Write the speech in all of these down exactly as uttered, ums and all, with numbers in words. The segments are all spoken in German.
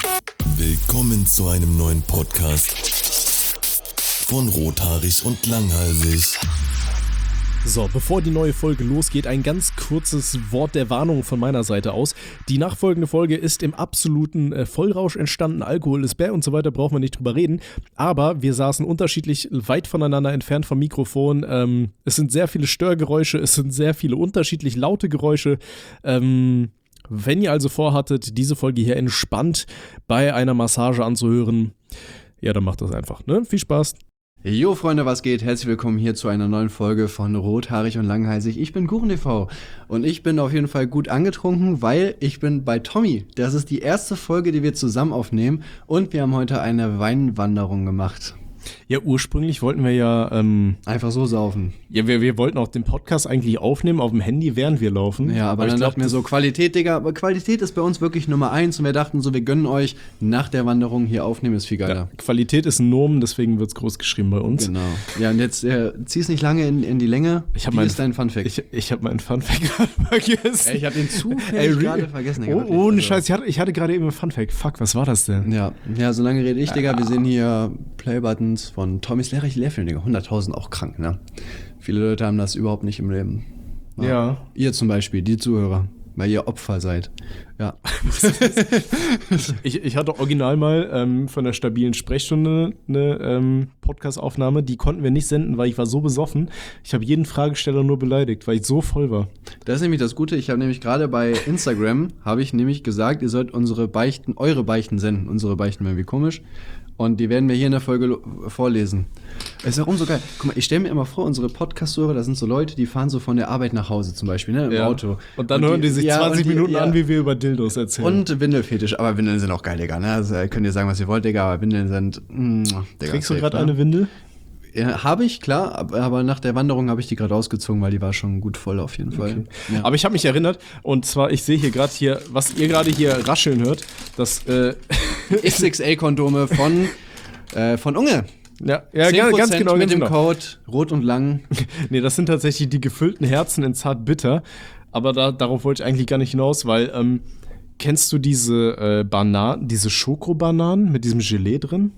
Willkommen zu einem neuen Podcast von Rothaarig und Langhalsig. So, bevor die neue Folge losgeht, ein ganz kurzes Wort der Warnung von meiner Seite aus. Die nachfolgende Folge ist im absoluten äh, Vollrausch entstanden, Alkohol ist bäh und so weiter, brauchen wir nicht drüber reden. Aber wir saßen unterschiedlich weit voneinander entfernt vom Mikrofon. Ähm, es sind sehr viele Störgeräusche, es sind sehr viele unterschiedlich laute Geräusche. Ähm, wenn ihr also vorhattet, diese Folge hier entspannt bei einer Massage anzuhören, ja, dann macht das einfach, ne? Viel Spaß! Jo Freunde, was geht? Herzlich willkommen hier zu einer neuen Folge von Rothaarig und Langhalsig. Ich bin KuchenTV und ich bin auf jeden Fall gut angetrunken, weil ich bin bei Tommy. Das ist die erste Folge, die wir zusammen aufnehmen und wir haben heute eine Weinwanderung gemacht. Ja, ursprünglich wollten wir ja... Ähm, Einfach so saufen. Ja, wir, wir wollten auch den Podcast eigentlich aufnehmen auf dem Handy, während wir laufen. Ja, aber, aber dann dachten wir so, Qualität, Digga, aber Qualität ist bei uns wirklich Nummer eins und wir dachten so, wir gönnen euch nach der Wanderung hier aufnehmen, ist viel geiler. Ja, Qualität ist ein Norm, deswegen wird es groß geschrieben bei uns. Genau. Ja, und jetzt äh, zieh's nicht lange in, in die Länge. Ich Wie ist dein Funfact? Ich, ich habe meinen Funfact gerade vergessen. Ey, ich habe den zufällig gerade vergessen. Digga, oh, ohne also. Scheiß, ich hatte, ich hatte gerade eben einen Funfact. Fuck, was war das denn? Ja, ja, so lange rede ich, Digga. Ja. Wir sehen hier Playbuttons von Tommys Lehrreich Lehrfilm, Digga. hunderttausend auch krank, ne? Viele Leute haben das überhaupt nicht im Leben. Ja. ja. Ihr zum Beispiel, die Zuhörer, weil ihr Opfer seid. Ja. ich, ich hatte original mal ähm, von der stabilen Sprechstunde eine ähm, Podcast-Aufnahme, die konnten wir nicht senden, weil ich war so besoffen. Ich habe jeden Fragesteller nur beleidigt, weil ich so voll war. Das ist nämlich das Gute. Ich habe nämlich gerade bei Instagram, habe ich nämlich gesagt, ihr sollt unsere Beichten, eure Beichten senden. Unsere Beichten wären wie komisch. Und die werden wir hier in der Folge lo- vorlesen. Es ist auch umso geil. Guck mal, ich stelle mir immer vor, unsere Podcast-Hörer, das sind so Leute, die fahren so von der Arbeit nach Hause zum Beispiel, ne, im ja. Auto. Und dann und hören die, die sich ja, zwanzig die, Minuten ja. an, wie wir über Dildos erzählen. Und Windelfetisch, aber Windeln sind auch geil, Digga, ne? Also, könnt ihr sagen, was ihr wollt, Digga, aber Windeln sind, mm, Digga. Kriegst du gerade eine Windel? Ja, habe ich, klar, aber nach der Wanderung habe ich die gerade ausgezogen, weil die war schon gut voll auf jeden Fall. Okay. Ja. Aber ich habe mich erinnert, und zwar, ich sehe hier gerade hier, was ihr gerade hier rascheln hört, das äh, X X L-Kondome von, äh, von Unge. Ja, ja ganz genau. Mit ganz dem genau. Code rot und lang. Nee, das sind tatsächlich die gefüllten Herzen in zart bitter, aber da, darauf wollte ich eigentlich gar nicht hinaus, weil, ähm, kennst du diese äh, Bananen, diese Schokobananen mit diesem Gelee drin?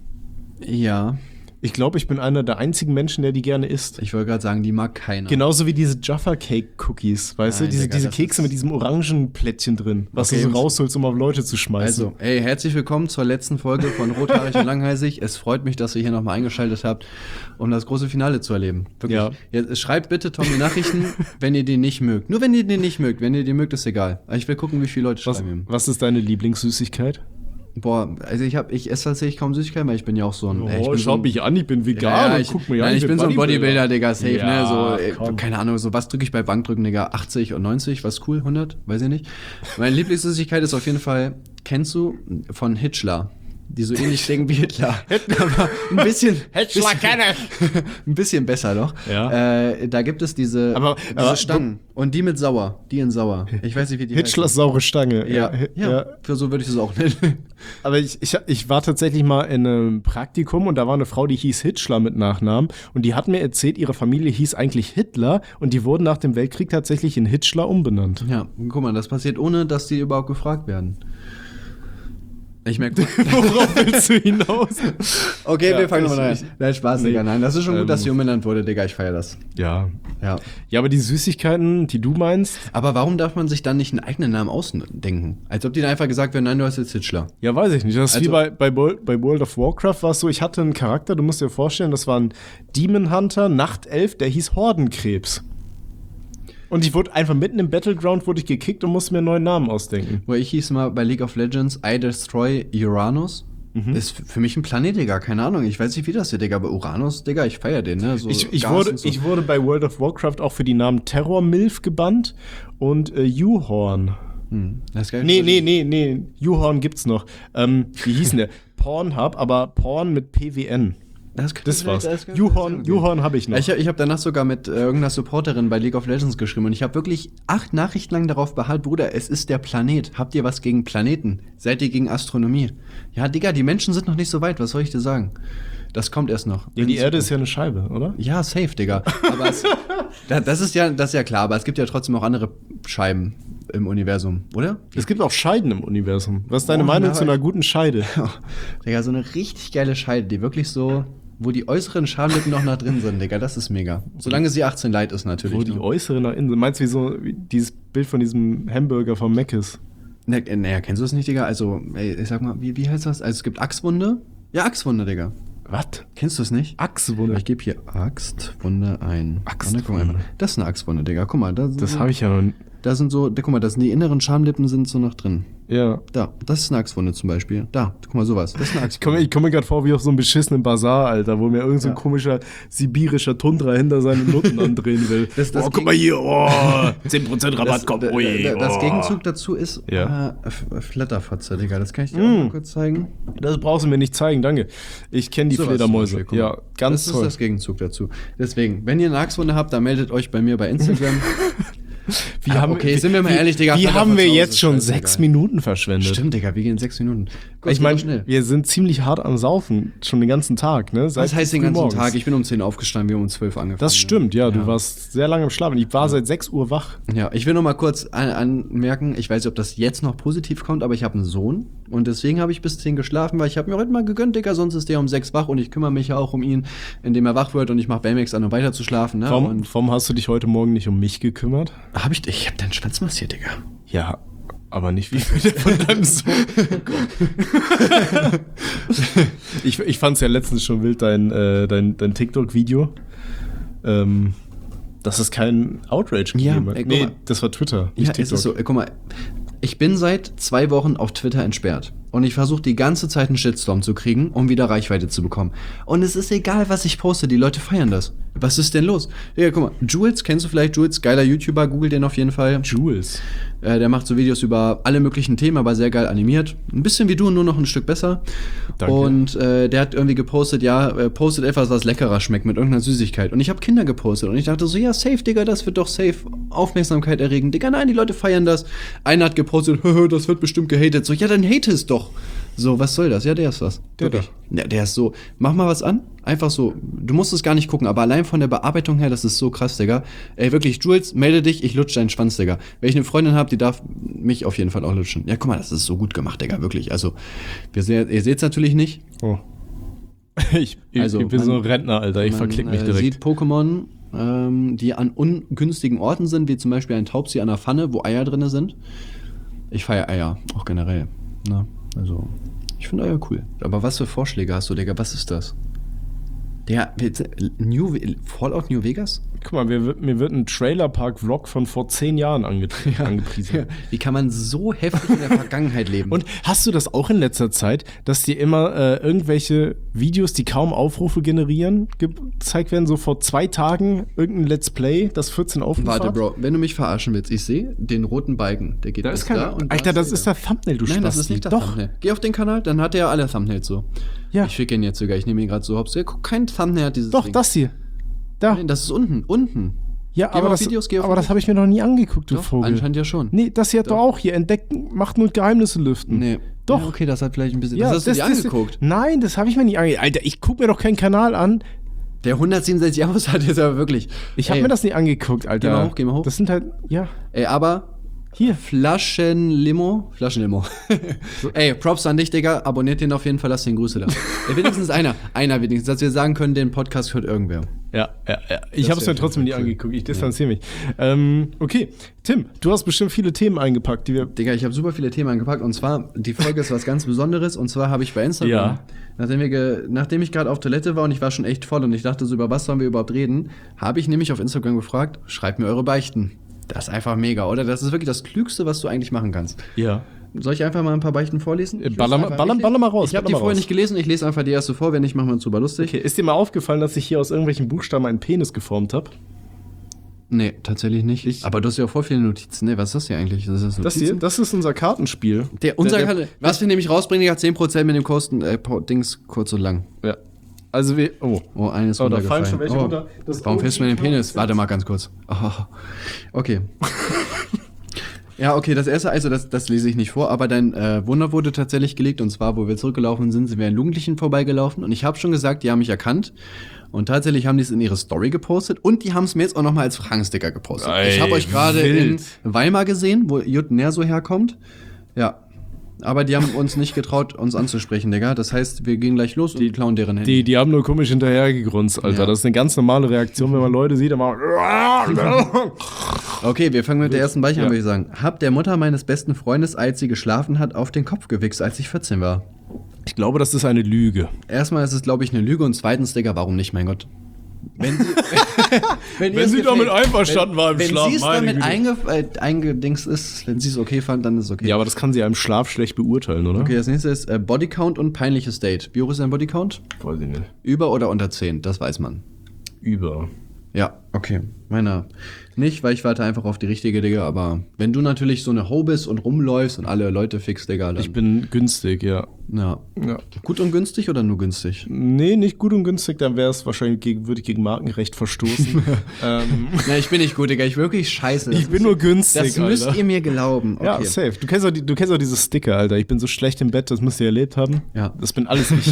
Ja. Ich glaube, ich bin einer der einzigen Menschen, der die gerne isst. Ich wollte gerade sagen, die mag keiner. Genauso wie diese Jaffa Cake Cookies, weißt Nein, du? Diese, Digga, diese Kekse mit diesem Orangenplättchen drin, was okay, du so rausholst, um auf Leute zu schmeißen. Also, ey, herzlich willkommen zur letzten Folge von Rothaarig und Langhalsig. Es freut mich, dass ihr hier nochmal eingeschaltet habt, um das große Finale zu erleben. Wirklich. Ja. Jetzt, schreibt bitte Tommy Nachrichten, wenn ihr den nicht mögt. Nur wenn ihr den nicht mögt. Wenn ihr den mögt, ist egal. Ich will gucken, wie viele Leute was, schreiben. Was ist deine Lieblingssüßigkeit? Boah, also ich hab, ich esse tatsächlich kaum Süßigkeiten, weil ich bin ja auch so ein... Oh, ey, ich bin schau so ein, mich an, ich bin vegan ja, und ich, guck mir nein, an. ich bin so ein Bodybuilder, Digga, safe, ja, ne, so, ey, komm. keine Ahnung, so was drücke ich bei Bankdrücken, Digga, achtzig und neunzig, was cool, hundert, weiß ich nicht. Meine Lieblingssüßigkeit ist auf jeden Fall, kennst du, von Hitchler, die so ähnlich klingen wie Hitler. Aber ein bisschen... Hitchler kenne ich! Ein bisschen besser doch. Ja. Äh, da gibt es diese, aber, diese aber, Stangen. Und die mit sauer. Die in sauer. Ich weiß nicht, wie die Hitchlers heißen. Saure Stange. Ja, ja, ja. Für so würde ich das auch nennen. Aber ich, ich, ich war tatsächlich mal in einem Praktikum und da war eine Frau, die hieß Hitchler mit Nachnamen. Und die hat mir erzählt, ihre Familie hieß eigentlich Hitler. Und die wurden nach dem Weltkrieg tatsächlich in Hitchler umbenannt. Ja, guck mal, das passiert, ohne dass die überhaupt gefragt werden. Ich merke, worauf willst du hinaus? Okay, ja, wir fangen nochmal an. Nein, Spaß, nee. Digga. Nein, das ist schon gut, ähm, dass sie umbenannt wurde, Digga. Ich feiere das. Ja. ja. Ja, aber die Süßigkeiten, die du meinst. Aber warum darf man sich dann nicht einen eigenen Namen ausdenken? Als ob die dann einfach gesagt werden, nein, du hast jetzt Hitchler. Ja, weiß ich nicht. Das ist also, wie bei, bei, bei World of Warcraft war es so, ich hatte einen Charakter, du musst dir vorstellen, das war ein Demon Hunter, Nachtelf, der hieß Hordenkrebs. Und ich wurde einfach mitten im Battleground wurde ich gekickt und musste mir einen neuen Namen ausdenken. Wo ich hieß mal bei League of Legends I Destroy Uranus. Mhm. Ist für mich ein Planet, Digga. Keine Ahnung. Ich weiß nicht, wie das hier, Digga. Aber Uranus, Digga, ich feier den, ne? So ich, ich, wurde, so. ich wurde bei World of Warcraft auch für die Namen Terror Milf gebannt und äh, U-Horn. Hm. Das ist geil. Nee, nee, nee, nee. U-Horn gibt's noch. Ähm, wie hieß denn der? Pornhub, aber Porn mit P W N. Das, das war's. U-Horn habe ich noch. Ich, ich habe danach sogar mit äh, irgendeiner Supporterin bei League of Legends geschrieben und ich habe wirklich acht Nachrichten lang darauf beharrt, Bruder, es ist der Planet. Habt ihr was gegen Planeten? Seid ihr gegen Astronomie? Ja, Digga, die Menschen sind noch nicht so weit, was soll ich dir sagen? Das kommt erst noch. Ja, die Erde ist ja eine Scheibe, oder? Ja, safe, Digga. Aber es, das, ist ja, das ist ja klar, aber es gibt ja trotzdem auch andere Scheiben. im Universum, oder? Es gibt auch Scheiden im Universum. Was ist deine Oh, Meinung na, zu einer guten Scheide? Digga, so eine richtig geile Scheide, die wirklich so, wo die äußeren Schamlippen noch nach drin sind, Digga, das ist mega. Solange sie achtzehn Light ist natürlich. Wo die ne? äußere nach innen sind. Meinst du, wie so wie dieses Bild von diesem Hamburger vom Mc's? Ne, Naja, kennst du das nicht, Digga? Also, ey, ich sag mal, wie, wie heißt das? Also, es gibt Axtwunde. Ja, Axtwunde, Digga. Was? Kennst du es nicht? Achswunde. Ich gebe hier Axtwunde ein. Axtwunde. Warte, guck mal. Das ist eine Axtwunde, Digga. Guck mal, da sind Das so, habe ich ja noch nie. da sind so, da, guck mal, das sind die inneren Schamlippen sind so noch drin. Ja. Da, das ist eine Axtwunde zum Beispiel. Da, guck mal, sowas. Das ist eine Ich Axtwunde. komme ich komm mir gerade vor wie auf so einem beschissenen Bazar, Alter, wo mir irgend so ein Ja. komischer sibirischer Tundra hinter seinen Nutten andrehen will. Das- das oh, guck Geg- mal hier, oh, zehn Prozent Rabatt das, kommt. da- Ui, da- das oh. Gegenzug dazu ist Ja. äh, F- Flatterfotze, Digga. Das kann ich dir Mm. auch mal kurz zeigen. Das brauchst du mir nicht zeigen, danke. Ich kenne die Sowas zum Fledermäuse. Beispiel, guck Ja, mal. ganz das toll. Das ist das Gegenzug dazu. Deswegen, wenn ihr eine Axtwunde habt, dann meldet euch bei mir bei Instagram. Wie Ah, okay, sind wir mal wie, ehrlich, Digga, Wie Flatter haben von wir zu Hause, jetzt schon scheißegal. sechs Minuten verschwendet? Stimmt, Digga, wir gehen sechs Minuten. Gott, Ich geht meine, doch schnell. wir sind ziemlich hart am Saufen, schon den ganzen Tag, ne? Seit Was heißt den früh ganzen morgens. Tag? Ich bin um zehn aufgestanden, wir haben um zwölf angefangen. Das stimmt, ja, du Ja. warst sehr lange im Schlaf. Und ich war seit sechs Uhr wach. Ja, ich will noch mal kurz an anmerken, ich weiß nicht, ob das jetzt noch positiv kommt, aber ich habe einen Sohn und deswegen habe ich bis zehn geschlafen, weil ich habe mir heute mal gegönnt, Digga, sonst ist der um sechs wach und ich kümmere mich ja auch um ihn, indem er wach wird und ich mache Baymax an, um weiter zu schlafen. Ne? Warum, Und warum hast du dich heute Morgen nicht um mich gekümmert? hab ich, ich habe deinen Schwanz massiert, Digga. Ja, aber nicht wie viel von deinem Sohn. ich ich fand es ja letztens schon wild, dein, äh, dein, dein TikTok-Video. Ähm, dass es keinen Outrage Ja, gegeben hat. ey, guck Nee, mal. das war Twitter, nicht Ja, TikTok. es ist so, äh, guck mal, ich bin seit zwei Wochen auf Twitter entsperrt. Und ich versuche die ganze Zeit einen Shitstorm zu kriegen, um wieder Reichweite zu bekommen. Und es ist egal, was ich poste, die Leute feiern das. Was ist denn los? Digga, guck mal, Jules, kennst du vielleicht Jules? Geiler YouTuber, google den auf jeden Fall. Jules. Äh, der macht so Videos über alle möglichen Themen, aber sehr geil animiert. Ein bisschen wie du, nur noch ein Stück besser. Danke. Und äh, der hat irgendwie gepostet, ja, äh, postet etwas, was leckerer schmeckt mit irgendeiner Süßigkeit. Und ich habe Kinder gepostet und ich dachte so, ja, safe, Digga, das wird doch safe Aufmerksamkeit erregen. Digga, nein, die Leute feiern das. Einer hat gepostet, das wird bestimmt gehatet. So, ja, dann hate es doch. So, was soll das? Ja, der ist was. Der Wirklich. Ja, der ist so, mach mal was an. Einfach so, du musst es gar nicht gucken, aber allein von der Bearbeitung her, das ist so krass, Digga. Ey, wirklich, Jules, melde dich, ich lutsche deinen Schwanz, Digga. Wenn ich eine Freundin habe, die darf mich auf jeden Fall auch lutschen. Ja, guck mal, das ist so gut gemacht, Digga, wirklich. Also, wir sehen, ihr seht es natürlich nicht. Oh. Ich, ich, Also, ich bin man- so ein Rentner, Alter. Ich Man, verklick mich äh, direkt. sieht Pokémon, ähm, die an ungünstigen Orten sind, wie zum Beispiel ein Taubsi an der Pfanne, wo Eier drin sind. Ich feiere Eier, auch generell. Ne? Also, ich finde Eier cool. Aber was für Vorschläge hast du, Digga? Was ist das? Der New Fallout New Vegas? Guck mal, mir wird, mir wird ein Trailerpark-Vlog von vor zehn Jahren ange angepriesen. Wie kann man so heftig in der Vergangenheit leben? Und hast du das auch in letzter Zeit, dass dir immer äh, irgendwelche Videos, die kaum Aufrufe generieren, gezeigt werden? So vor zwei Tagen irgendein Let's Play, das vierzehn Aufrufe Warte, hat? Bro, wenn du mich verarschen willst, ich sehe den roten Balken. Der geht Da bis ist kein, da und Alter, da das ist der. der Thumbnail, du Nein, das Spasti. ist nicht der Doch. Thumbnail. Geh auf den Kanal, dann hat er alle Thumbnails so. Ja. Ich schicke ihn jetzt sogar, ich nehme ihn gerade so hops. Ja, guck, kein Thumbnail hat dieses Doch, Ding. das hier. Da. Nein, das ist unten, unten. Ja, Geh aber mal auf das, Videos, geh auf aber das Videos. habe ich mir noch nie angeguckt, du Doch, Vogel. anscheinend ja schon. Nee, das hier hat Doch. doch auch hier. Entdecken macht nur Geheimnisse lüften. Nee. Doch. Ja, okay, das hat vielleicht ein bisschen. Ja, das hast du dir das- angeguckt. Nein, das habe ich mir nicht angeguckt. Alter, ich gucke mir doch keinen Kanal an. Der hundertsiebenundsechzig Abos hat jetzt aber wirklich. Ich habe Ey, mir das nicht angeguckt, Alter. Geh mal hoch, geh mal hoch. Das sind halt, ja. Ey, aber. Hier. Flaschenlimo. Flaschenlimo. Ey, Props an dich, Digga. Abonniert den auf jeden Fall, lasst den Grüße da. Ey, wenigstens einer. Einer wenigstens, dass wir sagen können, den Podcast hört irgendwer. Ja, ja, ja. Ich Das habe es wär mir trotzdem nie cool. angeguckt. Ich distanziere mich. Ähm, okay, Tim, du hast bestimmt viele Themen eingepackt, die wir. Digga, ich habe super viele Themen angepackt und zwar, die Folge ist was ganz Besonderes und zwar habe ich bei Instagram, Ja. nachdem, wir ge- nachdem ich gerade auf Toilette war und ich war schon echt voll und ich dachte so, über was sollen wir überhaupt reden, habe ich nämlich auf Instagram gefragt, schreibt mir eure Beichten. Das ist einfach mega, oder? Das ist wirklich das Klügste, was du eigentlich machen kannst. Ja. Soll ich einfach mal ein paar Beichten vorlesen? Äh, Ich baller lese mal- einfach- baller- ich- baller mal raus, Ich habe baller die mal vorher raus. nicht gelesen, ich lese einfach die erste vor, wenn nicht, machen wir uns drüber lustig. Okay, ist dir mal aufgefallen, dass ich hier aus irgendwelchen Buchstaben einen Penis geformt habe? Nee, tatsächlich nicht. Ich- Aber du hast ja auch voll viele Notizen. Nee, was ist das hier eigentlich? Das, ist Das hier, das ist unser Kartenspiel. Der, unser, Der- der- was wir nämlich rausbringen, die hat zehn Prozent mit dem Kosten, äh, Po- Dings kurz und lang. Ja. Also wir. Oh. Oh, eines Oh, da runtergefallen. fallen schon welche oh. runter. Das Warum O G fährst du mir den Penis? K Z. Warte mal ganz kurz. Oh. Okay. Ja, okay, das erste, also das, das lese ich nicht vor, aber dein äh, Wunder wurde tatsächlich gelegt und zwar, wo wir zurückgelaufen sind, sind wir an Jugendlichen vorbeigelaufen und ich habe schon gesagt, die haben mich erkannt und tatsächlich haben die es in ihre Story gepostet und die haben es mir jetzt auch nochmal als Fragensticker gepostet. Ey, ich habe euch gerade in wild. Weimar gesehen, wo Jut Nerso herkommt. Ja, aber die haben uns nicht getraut, uns anzusprechen, Digga. Das heißt, wir gehen gleich los und klauen deren Handy. Die, die haben nur komisch hinterhergegrunzt, Alter. Ja. Das ist eine ganz normale Reaktion, wenn man Leute sieht, dann mal. Okay, wir fangen mit der ersten Beichte an, Ja. würde ich sagen. Hab der Mutter meines besten Freundes, als sie geschlafen hat, auf den Kopf gewichst, als ich vierzehn war. Ich glaube, das ist eine Lüge. Erstmal ist es, glaube ich, eine Lüge und zweitens, Digga, warum nicht, mein Gott? Wenn sie, wenn ihr Wenn es sie gefällt- damit einverstanden war im wenn Schlaf, Wenn sie es meine damit Güte. einge, äh, eingedingst ist, wenn sie es okay fand, dann ist es okay. Ja, aber das kann sie ja im Schlaf schlecht beurteilen, oder? Okay, das nächste ist äh, Bodycount und peinliches Date. Wie hoch ist dein Bodycount? Weiß ich nicht. Über oder unter zehn, das weiß man. Über. Ja, okay. Meiner nicht, weil ich warte einfach auf die richtige, Digga. Aber wenn du natürlich so eine Ho bist und rumläufst und alle Leute fix, Digga, dann... Ich bin günstig, ja. Ja. ja. Gut und günstig oder nur günstig? Nee, nicht gut und günstig, dann wäre es wahrscheinlich, gegen, würde ich gegen Markenrecht verstoßen. ähm, Na, ich bin nicht gut, Digga. Ich bin wirklich scheiße. Das ich bin müsst- nur günstig, Das müsst Alter. ihr mir glauben. Okay. Ja, safe. Du kennst, auch die, du kennst auch diese Sticker, Alter. Ich bin so schlecht im Bett, das müsst ihr erlebt haben. Ja. Das bin alles ich.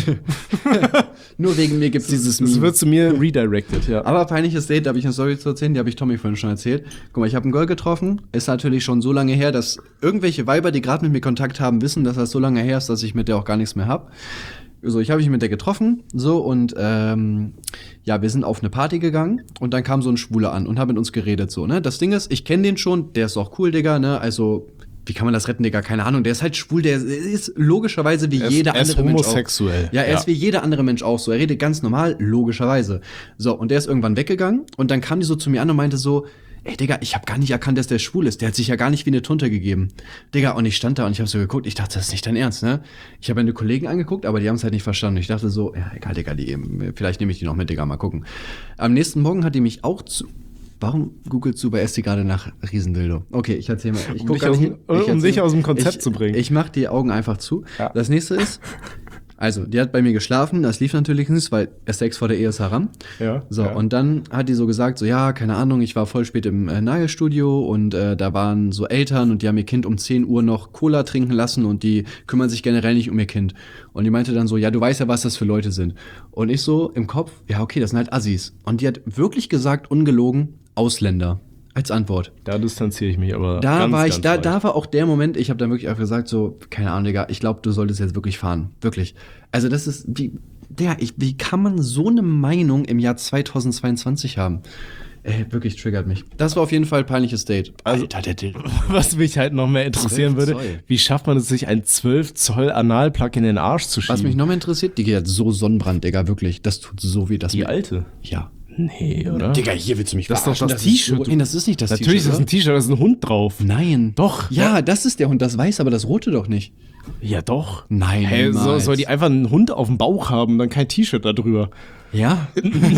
Nur wegen mir gibt's dieses Das Meme. wird zu mir redirected, ja. Aber peinliches Date, da habe ich eine Story zu erzählen, die habe ich Tommy vorhin schon erzählt. Guck mal, ich habe einen Girl getroffen, ist natürlich schon so lange her, dass irgendwelche Weiber, die gerade mit mir Kontakt haben, wissen, dass das so lange her ist, dass ich mit der auch gar nichts mehr hab. So, ich habe mich mit der getroffen, so, und ähm, ja, wir sind auf eine Party gegangen und dann kam so ein Schwuler an und hat mit uns geredet, so, ne. Das Ding ist, ich kenne den schon, der ist auch cool, Digga, ne, also... Wie kann man das retten, Digga? Keine Ahnung. Der ist halt schwul, der ist logischerweise wie Er ist- jeder er ist andere Mensch auch. homosexuell. Ja, er Ja. ist wie jeder andere Mensch auch so. Er redet ganz normal, logischerweise. So, und der ist irgendwann weggegangen und dann kam die so zu mir an und meinte so, ey, Digga, ich habe gar nicht erkannt, dass der schwul ist. Der hat sich ja gar nicht wie eine Tunte gegeben. Digga, und ich stand da und ich habe so geguckt, ich dachte, das ist nicht dein Ernst, ne? Ich habe meine Kollegen angeguckt, aber die haben es halt nicht verstanden. Ich dachte so, ja, egal, Digga, die, vielleicht nehme ich die noch mit, Digga, mal gucken. Am nächsten Morgen hat die mich auch zu... Warum googelst du bei Esti gerade nach Riesendildo? Okay, ich erzähl mal. Ich Um guck dich gar aus nicht dem- hin. um Ich erzähl- dich aus dem Konzept ich, zu bringen. Ich mach die Augen einfach zu. Ja. Das nächste ist, also, die hat bei mir geschlafen, das lief natürlich nicht, weil Sex vor der Ehe ist haram. Ja, So, ja. und dann hat die so gesagt, so, ja, keine Ahnung, ich war voll spät im äh, Nagelstudio und äh, da waren so Eltern und die haben ihr Kind um zehn Uhr noch Cola trinken lassen und die kümmern sich generell nicht um ihr Kind. Und die meinte dann so, ja, du weißt ja, was das für Leute sind. Und ich so im Kopf, ja, okay, das sind halt Assis. Und die hat wirklich gesagt, ungelogen, Ausländer. Als Antwort. Da distanziere ich mich aber Da ganz, war ich, ganz da, weit. da war auch der Moment, ich habe dann wirklich einfach gesagt, so, keine Ahnung, Digga, ich glaube, du solltest jetzt wirklich fahren. Wirklich. Also das ist, wie, der, ich, wie kann man so eine Meinung im Jahr zweitausendzweiundzwanzig haben? Ey, wirklich triggert mich. Das war auf jeden Fall ein peinliches Date. Also- Alter, der Dildo. Was mich halt noch mehr interessieren zwölf würde, Zoll. wie schafft man es, sich ein zwölf Zoll Analplug in den Arsch zu schieben? Was mich noch mehr interessiert, die geht hat so Sonnenbrand, Digga, wirklich. Das tut so weh, dass Die mir- alte? Ja. Nee, oder? Digga, hier willst du mich Das ist doch verarschen? das T-Shirt. so, Nein, das ist nicht das Natürlich ist das ein T-Shirt. T-Shirt, da ist ein Hund drauf. oder? Nein. Doch. Ja, das ist der Hund, das weiß, aber das rote doch nicht. Ja, doch. Nein, Hey, so, niemals. soll die einfach einen Hund auf dem Bauch haben, dann kein T-Shirt da drüber? Ja?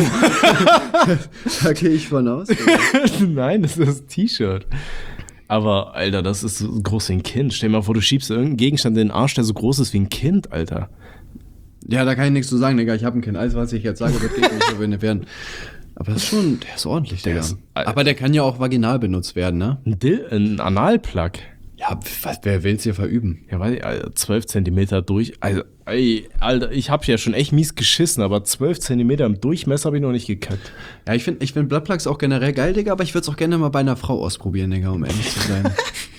Da gehe ich von aus. Nein, das ist das T-Shirt. Aber, Alter, das ist so groß wie ein Kind. Stell dir mal vor, du schiebst irgendeinen Gegenstand in den Arsch, der so groß ist wie ein Kind, Alter. Ja, da kann ich nichts zu sagen, Digga. Ich habe ein Kind. Alles, was ich jetzt sage, wird gegen mich verwendet werden. Aber das ist schon, der ist ordentlich, Der Digga. ist- Aber der kann ja auch vaginal benutzt werden, ne? Ein, Dil ein Analplug. Ja, was, wer will's hier verüben? Ja, weiß ich, Alter, zwölf Zentimeter durch. Also, ey, Alter, ich hab ja schon echt mies geschissen, aber zwölf Zentimeter im Durchmesser habe ich noch nicht gekackt. Ja, ich finde ich find Bloodplugs auch generell geil, Digga, aber ich würde es auch gerne mal bei einer Frau ausprobieren, Digga, um ehrlich zu sein.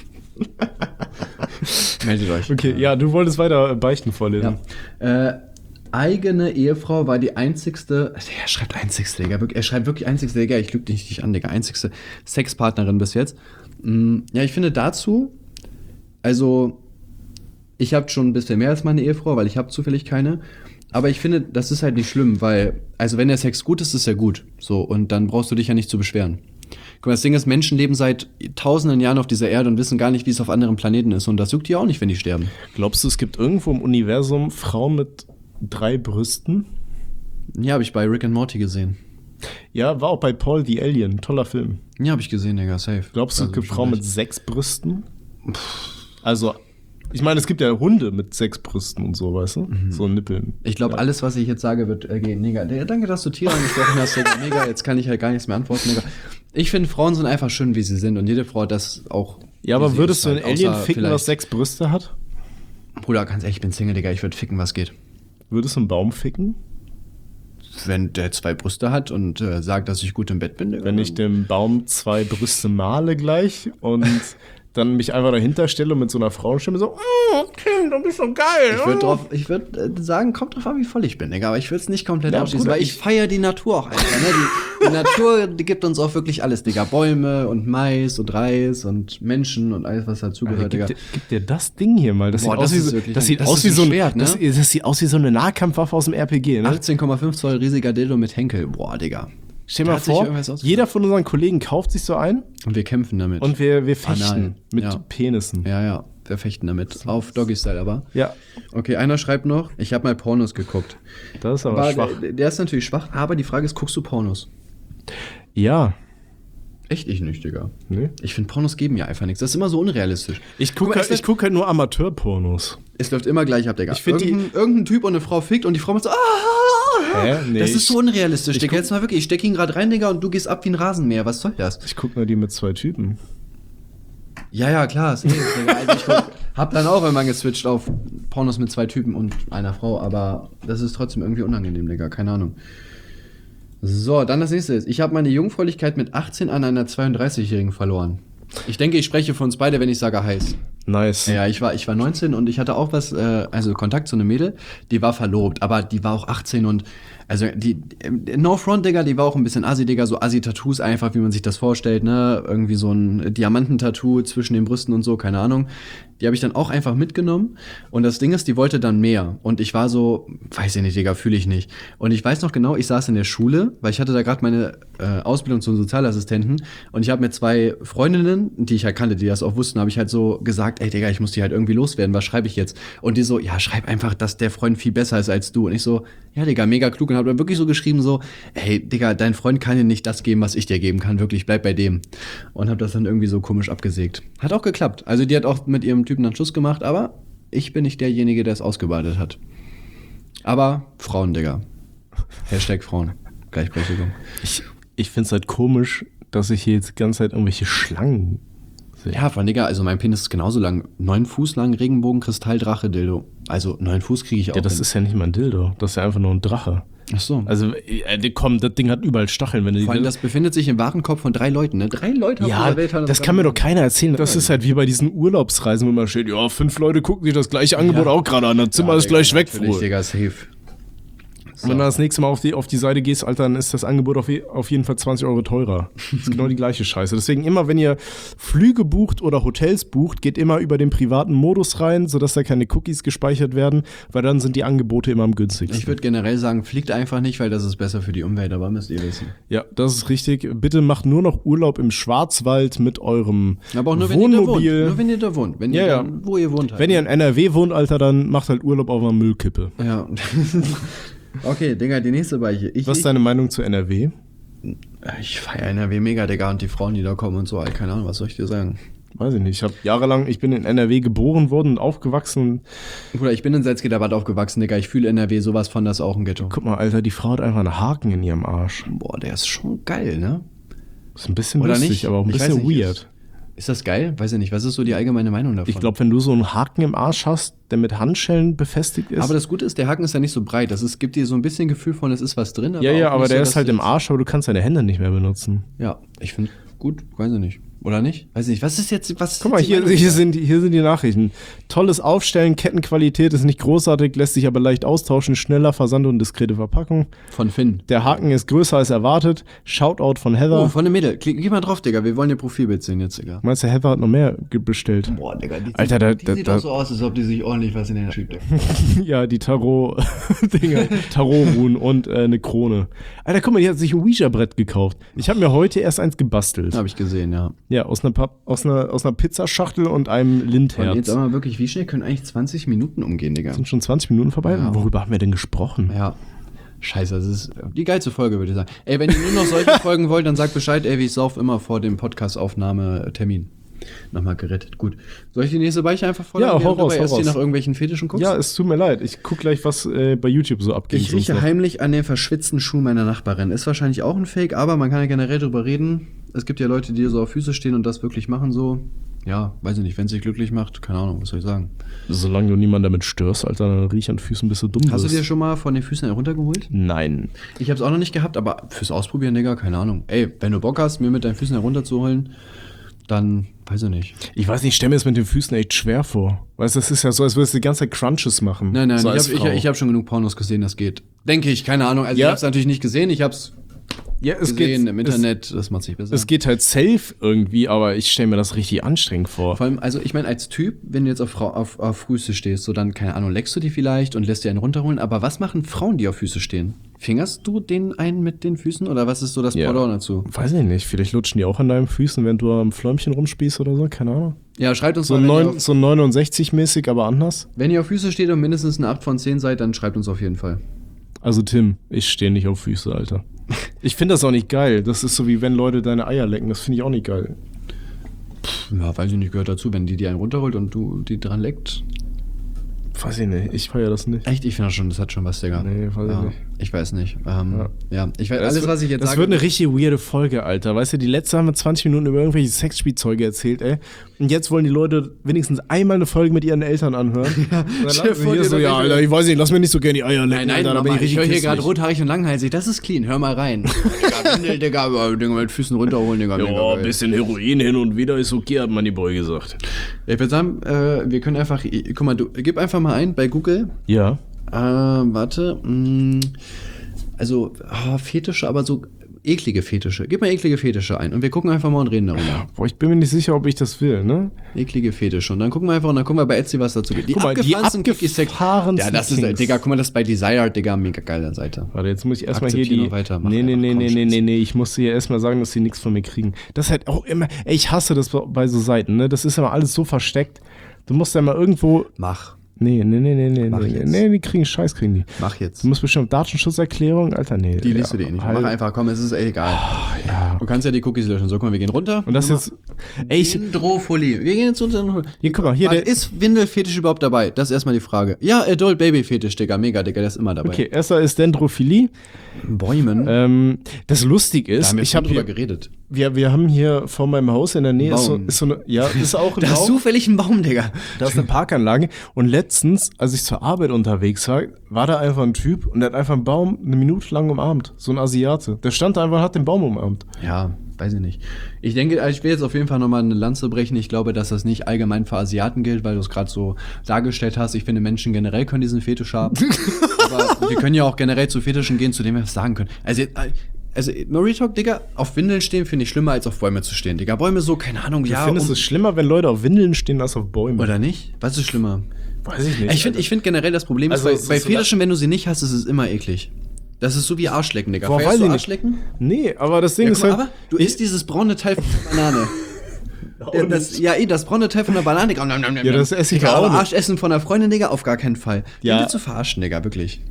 Meldet euch. Okay, ja, du wolltest weiter Beichten vorlesen. Ja. Äh, eigene Ehefrau war die einzigste, er schreibt einzigste, Digga, wirklich, er schreibt wirklich einzigste, Digga, ich lüge dich nicht an, Digga, einzigste Sexpartnerin bis jetzt. Mm, ja, ich finde dazu, also, ich habe schon ein bisschen mehr als meine Ehefrau, weil ich habe zufällig keine. Aber ich finde, das ist halt nicht schlimm, weil, also wenn der Sex gut ist, ist er gut. So, und dann brauchst du dich ja nicht zu beschweren. Guck mal, das Ding ist, Menschen leben seit tausenden Jahren auf dieser Erde und wissen gar nicht, wie es auf anderen Planeten ist. Und das juckt die auch nicht, wenn die sterben. Glaubst du, es gibt irgendwo im Universum Frauen mit drei Brüsten? Ja, habe ich bei Rick and Morty gesehen. Ja, war auch bei Paul the Alien. Toller Film. Ja, habe ich gesehen, Digga, safe. Glaubst du, Also es gibt schon Frauen recht. mit sechs Brüsten? Also, ich meine, es gibt ja Hunde mit sechs Brüsten und so, weißt du? So Nippeln. Ich glaube, ja. alles, was ich jetzt sage, wird äh, gehen. Digga, Digga, danke, dass du Tiere angesprochen hast, Digga. Mega, jetzt kann ich halt gar nichts mehr antworten, Digga. Ich finde, Frauen sind einfach schön, wie sie sind. Und jede Frau hat das auch Ja, aber sie würdest ist du ein halt, Alien außer ficken, was vielleicht- sechs Brüste hat? Bruder, ganz ehrlich, ich bin Single, Digga, ich würde ficken, was geht. Würdest du einen Baum ficken? Wenn der zwei Brüste hat und äh, sagt, dass ich gut im Bett bin, Digga. Wenn ich dem Baum zwei Brüste male gleich und dann mich einfach dahinter stelle und mit so einer Frauenstimme so, oh, Kind, du bist so geil. Ich würde drauf, ich würd, äh, sagen, kommt drauf an, wie voll ich bin, Digga, aber ich würde es nicht komplett Ja, ausschließen, Bruder, weil ich, ich feiere die Natur auch einfach. Ne? Die, die Natur, die gibt uns auch wirklich alles, Digga. Bäume und Mais und Reis und Menschen und alles, was dazugehört, Digga. Gib, dir- gib dir das Ding hier mal. Das Boah, sieht aus das wie ist so, wirklich das ein- sieht das aus ist wie ein so ein Schwert, ne? das, das sieht aus wie so eine Nahkampfwaffe aus dem R P G, ne? achtzehn Komma fünf Zoll riesiger Dildo mit Henkel, boah, Digga. Stell Da mal hat sich vor, irgendwas ausgedacht. jeder von unseren Kollegen kauft sich so ein Und wir kämpfen damit. und wir, wir fechten Anal. mit Ja. Penissen. ja, ja, wir fechten damit. Auf Doggy-Style aber. Ja, Okay, einer schreibt noch, ich habe mal Pornos geguckt. das ist aber Aber schwach. der, der ist natürlich schwach, aber die Frage ist, guckst du Pornos? Ja. Echt ich nicht, Digga. Nee. Ich finde, Pornos geben ja einfach nichts. Das ist immer so unrealistisch. Ich Guck gucke mal, halt, es ich guck halt nur Amateurpornos. Es läuft immer gleich ab, Digga. Ich find die- irgendein, irgendein Typ und eine Frau fickt und die Frau macht so, ah, Hä? Nee, das ist ich- so unrealistisch, ich Digga. guck- Jetzt mal wirklich, ich steck ihn gerade rein, Digga, und du gehst ab wie ein Rasenmäher. Was soll das? Ich gucke nur die mit zwei Typen. Ja, ja, klar. Ist eh, Digga. Also ich guck, hab dann auch immer geswitcht auf Pornos mit zwei Typen und einer Frau, aber das ist trotzdem irgendwie unangenehm, Digga. Keine Ahnung. So, dann das nächste ist, ich habe meine Jungfräulichkeit mit achtzehn an einer zweiunddreißigjährigen verloren. Ich denke, ich spreche für uns beide, wenn ich sage heiß. Nice. Ja, ich war, ich war neunzehn und ich hatte auch was, äh, also Kontakt zu einer Mädel, die war verlobt, aber die war auch achtzehn und, also die, äh, no front, Digga, die war auch ein bisschen assi, Digga, so Assi-Tattoos einfach, wie man sich das vorstellt, ne, irgendwie so ein Diamantentattoo zwischen den Brüsten und so, keine Ahnung. Die habe ich dann auch einfach mitgenommen und das Ding ist, die wollte dann mehr und ich war so, weiß ich nicht, Digga, fühle ich nicht. Und ich weiß noch genau, ich saß in der Schule, weil ich hatte da gerade meine äh, Ausbildung zum Sozialassistenten und ich habe mit zwei Freundinnen, die ich halt kannte, die das auch wussten, habe ich halt so gesagt, ey Digga, ich muss die halt irgendwie loswerden, was schreibe ich jetzt? Und die so, ja, schreib einfach, dass der Freund viel besser ist als du. Und ich so, ja Digga, mega klug und habe dann wirklich so geschrieben so, ey Digga, dein Freund kann dir nicht das geben, was ich dir geben kann, wirklich, bleib bei dem. Und habe das dann irgendwie so komisch abgesägt. Hat auch geklappt. Also die hat auch mit ihrem Typen dann Schluss gemacht, aber ich bin nicht derjenige, der es ausgebadet hat. Aber Frauen, Digga. Hashtag Frauen. Gleichberechtigung. Ich, ich finde es halt komisch, dass ich hier jetzt die ganze Zeit irgendwelche Schlangen sehe. Ja, von Digga, also mein Penis ist genauso lang. Neun Fuß lang, Regenbogen, Kristalldrache, Dildo. Also neun Fuß kriege ich auch Ja, das hin. ist ja nicht mal ein Dildo. Das ist ja einfach nur ein Drache. Ach so. Also, äh, komm, das Ding hat überall Stacheln. Wenn du Vor allem, die das befindet sich im Warenkorb von drei Leuten, ne? Drei Leute auf ja, dieser Welt haben das kann mir doch keiner erzählen. Das ist halt wie bei diesen Urlaubsreisen, wo man steht, ja, fünf Leute gucken sich das gleiche Angebot auch gerade an. Das Zimmer ist gleich weg, Natürlich, Frohe. Digga, safe. Und wenn du das nächste Mal auf die, auf die Seite gehst, Alter, dann ist das Angebot auf, je, auf jeden Fall zwanzig Euro teurer. Das ist genau die gleiche Scheiße. Deswegen immer, wenn ihr Flüge bucht oder Hotels bucht, geht immer über den privaten Modus rein, sodass da keine Cookies gespeichert werden, weil dann sind die Angebote immer am günstigsten. Ich würde generell sagen, fliegt einfach nicht, weil das ist besser für die Umwelt, aber müsst ihr wissen. Ja, das ist richtig. Bitte macht nur noch Urlaub im Schwarzwald mit eurem Aber auch nur, wenn ihr da wohnt. Wohnmobil. Nur wenn ihr da wohnt. Wenn Ja, ihr ja. dann, wo ihr wohnt halt. Wenn ihr in N R W wohnt, Alter, dann macht halt Urlaub auf einer Müllkippe. Ja. Okay, Digga, die nächste Beiche. Ich, Was ist ich, deine Meinung zu N R W? ich feiere N R W mega, Digga, und die Frauen, die da kommen und so, Alter, keine Ahnung, was soll ich dir sagen? Weiß ich nicht. Ich habe jahrelang, ich bin in N R W geboren worden und aufgewachsen. Bruder, ich bin in Salzgitter-Bad aufgewachsen, Digga, ich fühle N R W sowas von, das ist auch ein Ghetto. Guck mal, Alter, die Frau hat einfach einen Haken in ihrem Arsch. Boah, der ist schon geil, ne? Ist ein bisschen Oder lustig, nicht? aber auch ein Ich bisschen weiß nicht, weird. Ist, ist das geil? Weiß ich nicht. Was ist so die allgemeine Meinung davon? Ich glaube, wenn du so einen Haken im Arsch hast, der mit Handschellen befestigt ist. Aber das Gute ist, der Haken ist ja nicht so breit. Das ist, gibt dir so ein bisschen Gefühl von, es ist was drin. ja, ja, auch aber nicht der so, ist dass halt du im jetzt- Arsch, aber du kannst deine Hände nicht mehr benutzen. Ja, ich finde gut, weiß ich nicht. Oder nicht? Weiß ich nicht. Was ist jetzt, was ist Guck mal, jetzt die hier, Meinung? hier, sind, die- hier sind die Nachrichten. Tolles Aufstellen, Kettenqualität ist nicht großartig, lässt sich aber leicht austauschen, schneller Versand und diskrete Verpackung. Von Finn. Der Haken ist größer als erwartet. Shoutout von Heather. Oh, von dem Mädel. Klick, geh mal drauf, Digga. Wir wollen ihr Profilbild sehen jetzt, Digga. Meinst du, Heather hat noch mehr ge- bestellt? Boah, Digga, die, Alter, da- die da- sieht da- auch so aus, als ob die sich ordentlich was in den schiebt. Ja, die Tarot-Dinger, Tarot-Ruhen und äh, eine Krone. Alter, guck mal, die hat sich ein Ouija-Brett gekauft. Ich habe mir heute erst eins gebastelt. Habe ich gesehen, ja. Ja, aus einer, Papp, aus einer, aus einer Pizzaschachtel und einem Und Lindherz. jetzt aber wirklich, wie schnell können eigentlich zwanzig Minuten umgehen, Digga? Sind schon zwanzig Minuten vorbei? Ja. Worüber haben wir denn gesprochen? Ja. Scheiße, das ist die geilste Folge, würde ich sagen. Ey, wenn ihr nur noch solche Folgen wollt, dann sagt Bescheid, ey, ich sauf immer vor dem Podcast-Aufnahmetermin. Nochmal gerettet. Gut. Soll ich die nächste Beiche einfach vorlesen? Ja, hau während du raus, bei hau erst hier raus. nach irgendwelchen Fetischen guckst? Ja, es tut mir leid. Ich guck gleich, was äh, bei YouTube so abgeht. Ich rieche heimlich an den verschwitzten Schuhen meiner Nachbarin. Ist wahrscheinlich auch ein Fake, aber man kann ja generell drüber reden. Es gibt ja Leute, die so auf Füße stehen und das wirklich machen so. ja, weiß ich nicht, wenn es dich glücklich macht, keine Ahnung, was soll ich sagen. Solange du niemanden damit störst, Alter, dann riech an Füßen, bis du dumm Hast wirst. du dir schon mal von den Füßen heruntergeholt? Nein. Ich hab's auch noch nicht gehabt, aber fürs Ausprobieren, Digga, keine Ahnung. Ey, wenn du Bock hast, mir mit deinen Füßen herunterzuholen, dann, weiß ich nicht. Ich weiß nicht, ich stelle mir das mit den Füßen echt schwer vor. Weißt du, das ist ja so, als würdest du die ganze Zeit Crunches machen. Nein, nein, so ich als habe ich, Frau. ich hab schon genug Pornos gesehen, das geht. Denke ich, keine Ahnung. Also Ja. ich hab's natürlich nicht gesehen, ich hab's ja, es gesehen geht, im Internet, das macht sich besser. Es, es geht halt safe irgendwie, aber ich stelle mir das richtig anstrengend vor. Vor allem, also ich meine, als Typ, wenn du jetzt auf, Frau, auf, auf Füße stehst, so dann, keine Ahnung, leckst du die vielleicht und lässt dir einen runterholen, aber was machen Frauen, die auf Füße stehen? Fingerst du den einen mit den Füßen oder was ist so das Ja. Pendant dazu? Weiß ich nicht, vielleicht lutschen die auch an deinen Füßen, wenn du am Fläumchen rumspielst oder so, keine Ahnung. Ja, schreibt uns So, mal, wenn, neun, ihr auf, so neunundsechzig-mäßig, aber anders. wenn ihr auf Füße steht und mindestens eine acht von zehn seid, dann schreibt uns auf jeden Fall. Also Tim, ich stehe nicht auf Füße, Alter. Ich finde das auch nicht geil. Das ist so wie wenn Leute deine Eier lecken, das finde ich auch nicht geil. Ja, weiß ich nicht, gehört dazu, wenn die die einen runterholt und du die dran leckt. Weiß ich nicht, ich feiere das nicht. Echt, ich finde das schon, das hat schon was, Digga. Nee, weiß ich ja, nicht. Ich weiß nicht. Ähm, ja. Ja. ich weiß, Das alles, wird- was ich jetzt Das sage. wird eine richtig weirde Folge, Alter. Weißt du, die letzte haben wir zwanzig Minuten über irgendwelche Sexspielzeuge erzählt, ey. Und jetzt wollen die Leute wenigstens einmal eine Folge mit ihren Eltern anhören. Ja, stell dir vor, hier dir so, wird ja, richtig- Alter, ich weiß nicht, lass mir nicht so gerne die Eier lecken. Nein, nein, Alter, da bin Mama, ich höre hier pissig. gerade rothaarig und langhalsig. Das ist clean, hör mal rein. Digga, Windel, Digga, aber Digga, mit Füßen runterholen, Digga. mega Ja, geil. ein bisschen Heroin hin und wieder ist okay, hat man die Boy gesagt. Ich würde sagen, äh, wir können einfach, ich- guck mal, du gib einfach mal ein bei Google. Ja. Äh, warte. Mh, also, ah, Fetische, aber so eklige Fetische. Gib mal eklige Fetische ein und wir gucken einfach mal und reden darüber. Boah, ich bin mir nicht sicher, ob ich das will, ne? Eklige Fetische. Und dann gucken wir einfach und dann gucken wir bei Etsy, was dazu geht. Die Guck mal, die abgefahrensten Kiki-Sex. abgefahrensten Ja, das ist, Kings. Digga, guck mal, das ist bei Desire, Digga, mega geile Seite. Warte, jetzt muss ich erstmal hier Akzeptier die. noch weiter, mach nee, nee, einfach, nee, komm, nee, nee, Schatz. nee, nee. Ich musste hier erstmal sagen, dass sie nichts von mir kriegen. Das ist halt auch immer. Ey, ich hasse das bei so Seiten, ne? Das ist immer alles so versteckt. Du musst ja mal irgendwo. Mach. Nee, nee, nee, nee, nee. Mach nee, jetzt. nee, die kriegen Scheiß, kriegen die. Mach jetzt. Du musst bestimmt Datenschutzerklärung, Alter, nee. Die liest ja, du dir eh nicht. halt. Mach einfach, komm, es ist eh egal. Ja. Du kannst ja die Cookies löschen. So, guck mal, wir gehen runter. Und das jetzt. Ey, ich. Dendrofolie. Wir gehen jetzt unter. Hier, guck mal, hier der. Ist Windelfetisch überhaupt dabei? Das ist erstmal die Frage. Ja, Adult Baby Fetisch, Digga, mega, Digga, der ist immer dabei. Okay, erster ist Dendrophilie. Bäumen. Ähm, das lustig da ist, haben wir ich schon habe drüber hier, geredet. wir, wir haben hier vor meinem Haus in der Nähe ist so, Baum. ist so eine, ja, ist auch ein Da ist Baum. zufällig ein Baum, Digga. Da ist eine Parkanlage und letztens, als ich zur Arbeit unterwegs war, war da einfach ein Typ und der hat einfach einen Baum eine Minute lang umarmt. So ein Asiate. Der stand da einfach und hat den Baum umarmt. Ja, weiß ich nicht. Ich denke, also ich will jetzt auf jeden Fall nochmal eine Lanze brechen. Ich glaube, dass das nicht allgemein für Asiaten gilt, weil du es gerade so dargestellt hast. Ich finde, Menschen generell können diesen Fetisch haben. Aber wir können ja auch generell zu Fetischen gehen, zu denen wir was sagen können. Also, also Marie Talk, Digga, auf Windeln stehen finde ich schlimmer, als auf Bäume zu stehen, Digga. Bäume so, keine Ahnung, Du ja. findest um- es schlimmer, wenn Leute auf Windeln stehen, als auf Bäumen? Oder nicht? Was ist schlimmer? Weiß ich nicht. Ich finde ich find generell das Problem ist, Also, bei, es ist bei so Fetischen, wenn du sie nicht hast, ist es immer eklig. Das ist so wie Arschlecken, Digga. Boah, Feierst weiß du ich nicht. Arschlecken? Nee, aber das Ding Ja, ist guck mal, halt. aber du isst dieses braune Teil von der Banane. Ja, das, ja, eh, das braune Teil von der Banane, Digga. Nom, nom, nom, Ja, das esse ich Digga, auch aber nicht. Arschessen von der Freundin, Digga, auf gar keinen Fall. Ja. Den willst du verarschen, Digga, wirklich.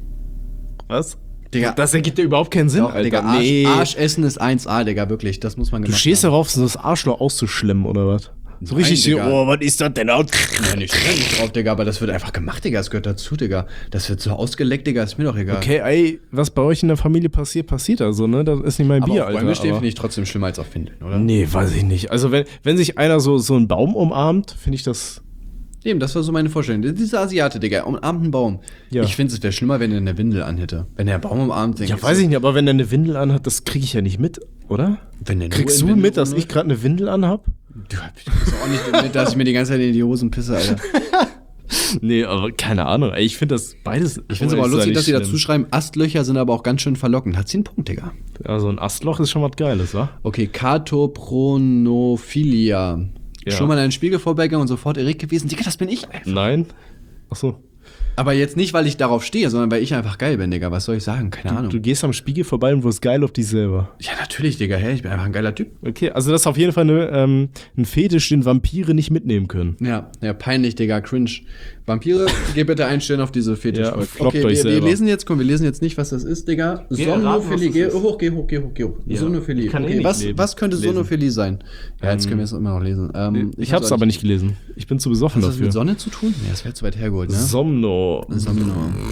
Was? Digga. Das ergibt ja überhaupt keinen Sinn, Doch, Alter. Digga, Arsch, nee. Arschessen ist eins A, Digga, wirklich. Das muss man Du gemacht stehst haben. darauf, so das Arschloch auszuschlemmen, oder was? So Nein, richtig so, Digga. oh, was ist das denn? Ja, nicht, stehe nicht drauf, Digga, aber das wird einfach gemacht, Digga. Das gehört dazu, Digga. Das wird so ausgeleckt, Digga, ist mir doch egal. Okay, ey, was bei euch in der Familie passiert, passiert also, ne? Das ist nicht mein Aber Bier, auf Alter. Bäume stehen aber- finde ich trotzdem schlimmer als auf Windeln, oder? Nee, weiß ich nicht. Also, wenn, wenn sich einer so, so einen Baum umarmt, finde ich das. Eben, das war so meine Vorstellung. Dieser Asiate, Digga, umarmt einen Baum. Ja. Ich finde, es wäre schlimmer, wenn er eine Windel anhätte. Wenn er einen Baum umarmt, denke Ja, weiß ich nicht, aber wenn er eine Windel anhat, das kriege ich ja nicht mit, oder? Wenn der nur Kriegst in du Windel mit, dass rumläuft? ich gerade eine Windel anhab? Du kriegst auch nicht mit, dass ich mir die ganze Zeit in die Hosen pisse, Alter. Nee, aber keine Ahnung. Ey, ich finde das beides. Ich finde es aber lustig, dass sie dazu schreiben, Astlöcher sind aber auch ganz schön verlockend. Hat sie einen Punkt, Digga. Also ein Astloch ist schon was Geiles, wa? Okay, Katopronophilia. Ja. Schon mal in einen Spiegel vorbeigegangen und sofort erregt gewesen. Digga, das bin ich. Nein? Achso. Aber jetzt nicht, weil ich darauf stehe, sondern weil ich einfach geil bin, Digga. Was soll ich sagen? Keine Ahnung. Du gehst am Spiegel vorbei und wirst geil auf dich selber. Ja, natürlich, Digga. Hey, ich bin einfach ein geiler Typ. Okay, also das ist auf jeden Fall eine, ähm, ein Fetisch, den Vampire nicht mitnehmen können. Ja, ja, peinlich, Digga, cringe. Vampire, geh bitte einstellen auf diese Fetischfolge. Ja, floppt okay, euch wir, wir selber. lesen jetzt, komm, wir lesen jetzt nicht, was das ist, Digga. Geh, raten, Somnophilie, was geh das ist. hoch, geh hoch, geh hoch, geh hoch. Ja, Somnophilie. ich kann eh Okay, nicht was, lesen. was könnte Lesen. Sonophilie sein? Ja, jetzt können wir es immer noch lesen. Ähm, Ich hab's aber nicht gelesen. Ich bin zu besoffen Hat das dafür. mit Sonne zu tun? Ja, das wäre zu weit hergeholt, ne? Somno. Somno.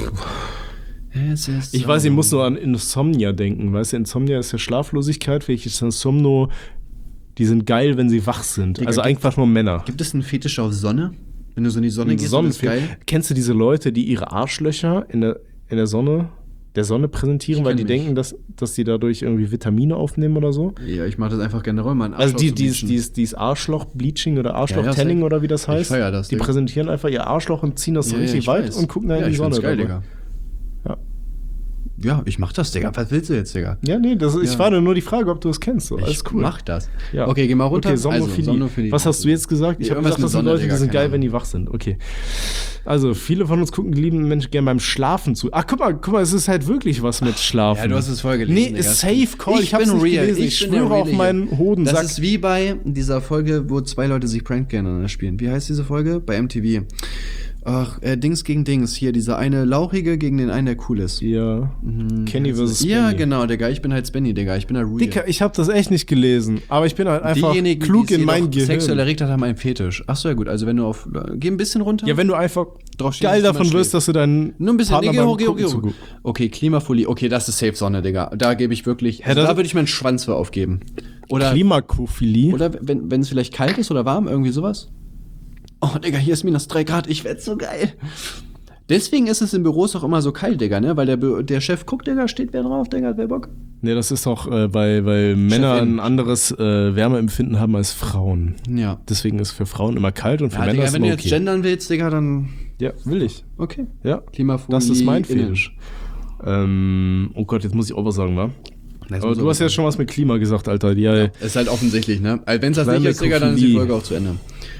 Es ist Ich weiß, ich muss nur an Insomnia denken. Weißt du, Insomnia ist ja Schlaflosigkeit, welches dann Somno die sind geil, wenn sie wach sind. Digga, also gibt- einfach nur Männer. Gibt es einen Fetisch auf Sonne? Wenn du so in die Sonne gehst, ist das geil? Kennst du diese Leute, die ihre Arschlöcher in der, in der Sonne, der Sonne präsentieren, Ich weil kenn die mich. denken, dass, dass die dadurch irgendwie Vitamine aufnehmen oder so? Ja, ich mache das einfach generell mal. Also die, dieses, dieses, dieses Arschloch-Bleaching oder Arschloch-Tanning safe. oder wie das Ich heißt. feier das, die Digga. präsentieren einfach ihr Arschloch und ziehen das so Ja, ja, richtig ich weit weiß. und gucken da in ja, die ich Sonne. find's geil, dabei. Digga. Ja. Ja, ich mach das, Digga. Was willst du jetzt, Digga? Ja, nee, das, ich Ja. war nur die Frage, ob du es kennst. So, alles ich cool. mach das. Ja. Okay, geh mal runter. Okay, Somnophilie. Also, Somnophilie. Was hast du jetzt gesagt? Ich Ja, habe irgendwas gesagt, das sind mit Sonne, Leute, die Digga, sind keine geil, Ahnung. wenn die wach sind. Okay. Also, viele von uns gucken die lieben Menschen gerne beim Schlafen zu. Ach, guck mal, guck mal, es ist halt wirklich was mit Schlafen. Ja, du hast es vorher gelesen. Nee, Digga. ist safe call. Ich, hab's bin nicht real. gelesen. Ich, bin der schwöre auf Reale meinen hier. Hodensack. Das ist wie bei dieser Folge, wo zwei Leute sich Prank gegeneinander spielen. Wie heißt diese Folge? Bei M T V. Ach, äh, Dings gegen Dings. Hier, dieser eine Lauchige gegen den einen, der cool ist. Ja. Kenny versus Spenny. Ja, genau, Digga. Ich bin halt Spenny, Digga. Ich bin halt real. Dicker, ich habe das echt nicht gelesen. Aber ich bin halt einfach Diejenigen, klug die es in mein jedoch Gehirn. sexuell erregt hat, haben einen Fetisch. Ach so, ja gut. Also wenn du auf... Geh ein bisschen runter. Ja, wenn du einfach Drauf stehst, geil dass davon jemand wirst, schläft. dass du deinen Nur ein bisschen. Partner Nee, beim geh, geh, Gucken geh, zuguck- Okay, Klimafolie. Okay, das ist safe Sonne, Digga. Da gebe ich wirklich... Ja, Also das- da würde ich meinen Schwanz für aufgeben. Oder... Klimakophilie. Oder wenn wenn es vielleicht kalt ist oder warm, irgendwie sowas. Oh, Digga, hier ist minus drei Grad, ich werd's so geil. Deswegen ist es in Büros auch immer so kalt, Digga, ne? Weil der, Bü- der Chef guckt, Digga, steht wer drauf, Digga, hat wer Bock? Nee, das ist auch, äh, weil, weil Männer Chefin. ein anderes äh, Wärmeempfinden haben als Frauen. Ja. Deswegen ist für Frauen immer kalt und für Ja, Männer Digga, ist wenn immer du jetzt okay. gendern willst, Digga, dann Ja, will ich. okay. Ja, Klimafolie. das ist mein innen. Fetisch. Ähm, oh Gott, jetzt muss ich auch was sagen, wa? Das Aber muss du auch hast ja sein. schon was mit Klima gesagt, Alter. Ja, Ist halt offensichtlich, ne? Also wenn es das nicht ist, Digga, dann ist die Klimakophilie. Folge auch zu Ende.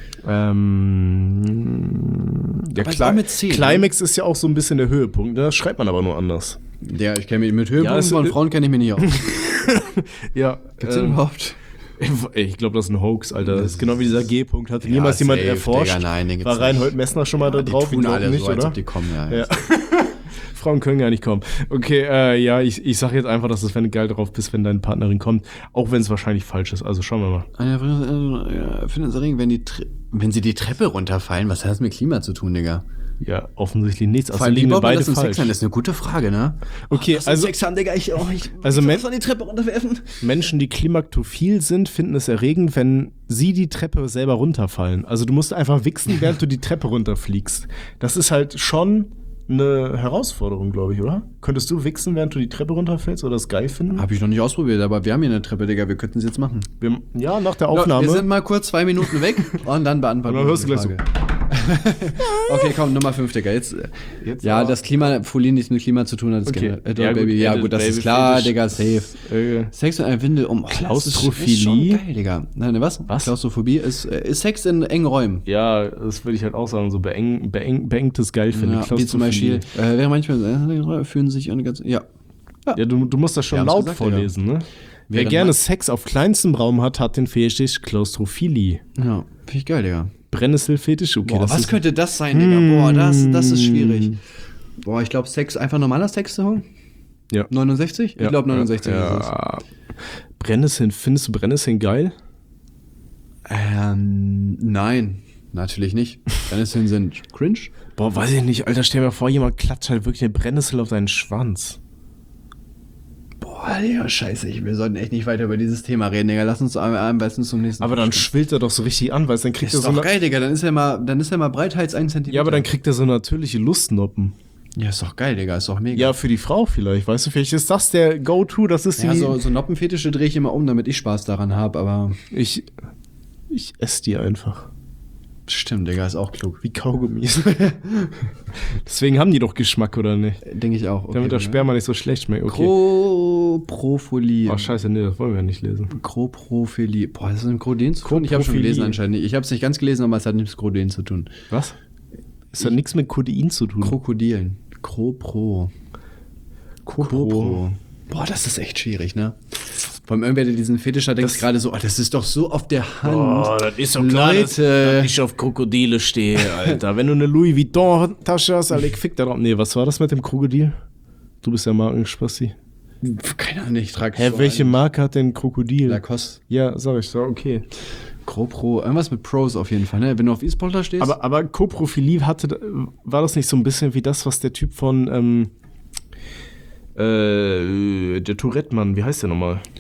ähm, ja, Aber ist Cli- auch mit C, ne? Climax ist ja auch so ein bisschen der Höhepunkt, ne? Das schreibt man aber nur anders. Ja, ich kenne mich mit Höhepunkten es- von Frauen kenne ich mich nicht aus. Ja, Gibt's den überhaupt? Ey, ich glaube, das ist ein Hoax, Alter. Das ist genau wie dieser G-Punkt. Hat Ja, niemals jemand safe, erforscht? Digga, nein, den gibt's War Reinhold Messner schon mal da Die drauf? Ich tun glaub alle nicht, so, als oder? ob die kommen, ja. Ja. Frauen können gar nicht kommen. Okay, äh, ja, ich, ich sag jetzt einfach, dass es, wenn du geil drauf bist, wenn deine Partnerin kommt, auch wenn es wahrscheinlich falsch ist. Also schauen wir mal. Ja, finde es erregend, wenn, die Tre- wenn sie die Treppe runterfallen, was hat das mit Klima zu tun, Digga? Ja, offensichtlich nichts. Also Vor allem, wie liegen wir baut man beide das im falsch. Sex an? Das ist eine gute Frage, ne? Okay, Lass uns also- Sex haben, Digga, ich, oh, ich Also ich Men- soll die Treppe runterwerfen. Menschen, die klimaktophil sind, finden es erregend, wenn sie die Treppe selber runterfallen. Also du musst einfach wichsen, während du die Treppe runterfliegst. Das ist halt schon eine Herausforderung, glaube ich, oder? Könntest du wichsen, während du die Treppe runterfällst oder das geil finden? Hab ich noch nicht ausprobiert, aber wir haben hier eine Treppe, Digga, wir könnten es jetzt machen. Wir, ja, nach der Wir Aufnahme. sind mal kurz zwei Minuten weg und dann beantworten Und dann hörst wir du die gleich Frage. Okay, komm, Nummer fünf, Digga. Jetzt, Jetzt ja, aber- das Klimafolie nichts mit Klima zu tun hat. Das Okay. generell- äh, doch, Ja, gut, Baby, ja, Edit gut, das Baby ist klar, Fetisch. Digga, safe. Äh, Sex in einer Windel um. Oh, Klaustrophilie? Das ist schon geil, Digga. Nein, was? Was? Klaustrophobie ist, äh, ist Sex in engen Räumen. ja, das würde ich halt auch sagen, so beeng, beeng, beengtes geil finde ich. Ja, wie zum Beispiel, Klaustrophilie. äh, wäre manchmal äh, fühlen sich an ganz. Ja. Ja, du, du musst das schon Wir haben's laut gesagt, vorlesen, ne? Wer Während gerne man- Sex auf kleinstem Raum hat, hat den Fetisch Klaustrophilie. Ja, finde ich geil, Digga. Brennnesselfetisch, okay. Boah, das was ist, könnte das sein, Digga? Boah, das, das ist schwierig. Boah, ich glaube, Sex, einfach normaler Sex zu holen? ja. neunundsechzig? Ja, Ich glaube, neunundsechzig ja, ist es. ja. Brennnesseln, findest du Brennnesseln geil? Ähm, nein, natürlich nicht. Brennnesseln sind cringe. Boah, weiß ich nicht, Alter, stell dir mal vor, jemand klatscht halt wirklich eine Brennnessel auf seinen Schwanz. Boah, Digga, scheiße, ich, wir sollten echt nicht weiter über dieses Thema reden, Digga. Lass uns am am besten zum nächsten. Aber dann Frühstück. schwillt er doch so richtig an, weißt du, dann kriegt er ist so doch eine, geil, Digga. Dann ist er mal, dann ist er mal breithals ein Zentimeter. ja, aber dann kriegt er so natürliche Lustnoppen. Ja, ist doch geil, Digga. Ist doch mega. Ja, für die Frau vielleicht, weißt du, vielleicht ist das der Go-To, das ist die, Ja, so, so Noppenfetische drehe ich immer um, damit ich Spaß daran habe, aber ich, ich esse die einfach. stimmt, Digga, ist auch klug. Wie Kaugummis. Deswegen haben die doch Geschmack, oder nicht? Denke ich auch. Okay, Damit der ne? Sperma nicht so schlecht schmeckt, okay. Koprophilie. Oh, scheiße, nee, das wollen wir ja nicht lesen. Koprophilie. Boah, das ist mit Kroden zu tun? Ich habe schon Koprophilie. gelesen anscheinend. Ich habe es nicht ganz gelesen, aber es hat nichts mit Kroden zu tun. Was? Das hat nichts mit Codein zu tun. Krokodilen. Kopro. Kopro. Boah, das ist echt schwierig, ne? Vor allem irgendwer, der diesen Fetisch hat, denkt Das- gerade so, oh, das ist doch so auf der Hand. Oh, das ist doch klar, dass- dass ich auf Krokodile stehe, Alter. Wenn du eine Louis Vuitton-Tasche hast, Alter, ich fick da drauf. Nee, was war das mit dem Krokodil? Du bist ja Markenspassi. Keine Ahnung, ich trage Hä, welche Marke hat denn Krokodil? Lacoste. Ja, sag ich so, okay. Copro. Irgendwas mit Pros auf jeden Fall, ne? Wenn du auf E-Sportler stehst. Aber, aber Koprophilie hatte, war das nicht so ein bisschen wie das, was der Typ von, ähm, äh, der Tourette-Mann, wie heißt der nochmal?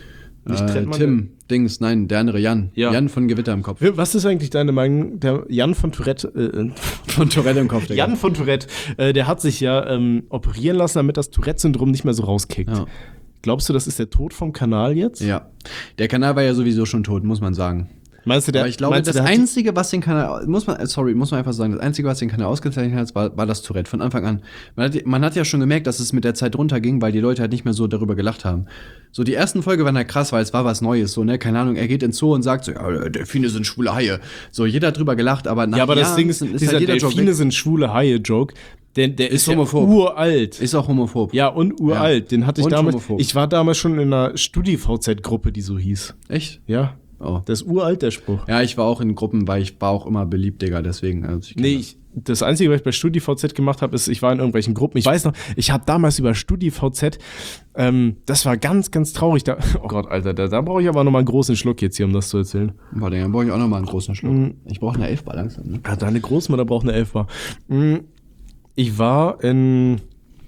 Nicht Äh, Trettmann, Tim, Dings, nein, der andere Jan. Ja. Jan von Gewitter im Kopf. Was ist eigentlich deine Meinung? Der Jan von Tourette, äh, Von Tourette im Kopf, Digga. Jan von Tourette, äh, der hat sich ja ähm, operieren lassen, damit das Tourette-Syndrom nicht mehr so rauskickt. Ja. Glaubst du, das ist der Tod vom Kanal jetzt? Ja. Der Kanal war ja sowieso schon tot, muss man sagen. Meinst du, der, Aber ich glaube, meinst du, das der hat- Einzige, was den Kanal, muss man, sorry, muss man einfach sagen, das Einzige, was den Kanal ausgezeichnet hat, war, war das Tourette von Anfang an. Man hat, man hat ja schon gemerkt, dass es mit der Zeit runterging, weil die Leute halt nicht mehr so darüber gelacht haben. So, die ersten Folge waren halt krass, weil es war was Neues, so, ne, keine Ahnung, er geht ins Zoo und sagt so, ja, Delfine sind schwule Haie. So, jeder hat drüber gelacht, aber nach Ja, aber das Jahren Ding ist, ist dieser halt jeder Joke Delfine weg. sind schwule Haie-Joke, der, der ist, Ist ja homophob. uralt. Ist auch homophob. Ja, und uralt. Den hatte ich Und damals. homophob. Ich war damals schon in einer Studi-V Z-Gruppe, die so hieß. Echt? Ja. Oh. Das ist uralt, der Spruch. Ja, ich war auch in Gruppen, weil ich war auch immer beliebt, Digga, deswegen. Also ich Nee, ich, das Einzige, was ich bei StudiVZ gemacht habe, ist, ich war in irgendwelchen Gruppen. Ich weiß noch, ich habe damals über StudiVZ, ähm, das war ganz, ganz traurig. Da, oh Gott, Alter, da, da brauche ich aber nochmal einen großen Schluck jetzt hier, um das zu erzählen. Warte, dann brauche ich auch noch mal einen großen Schluck. Mhm. Ich brauche eine Elfbar langsam, ne? Ja, deine Großmutter braucht eine Elfbar. Mm, Ich war in,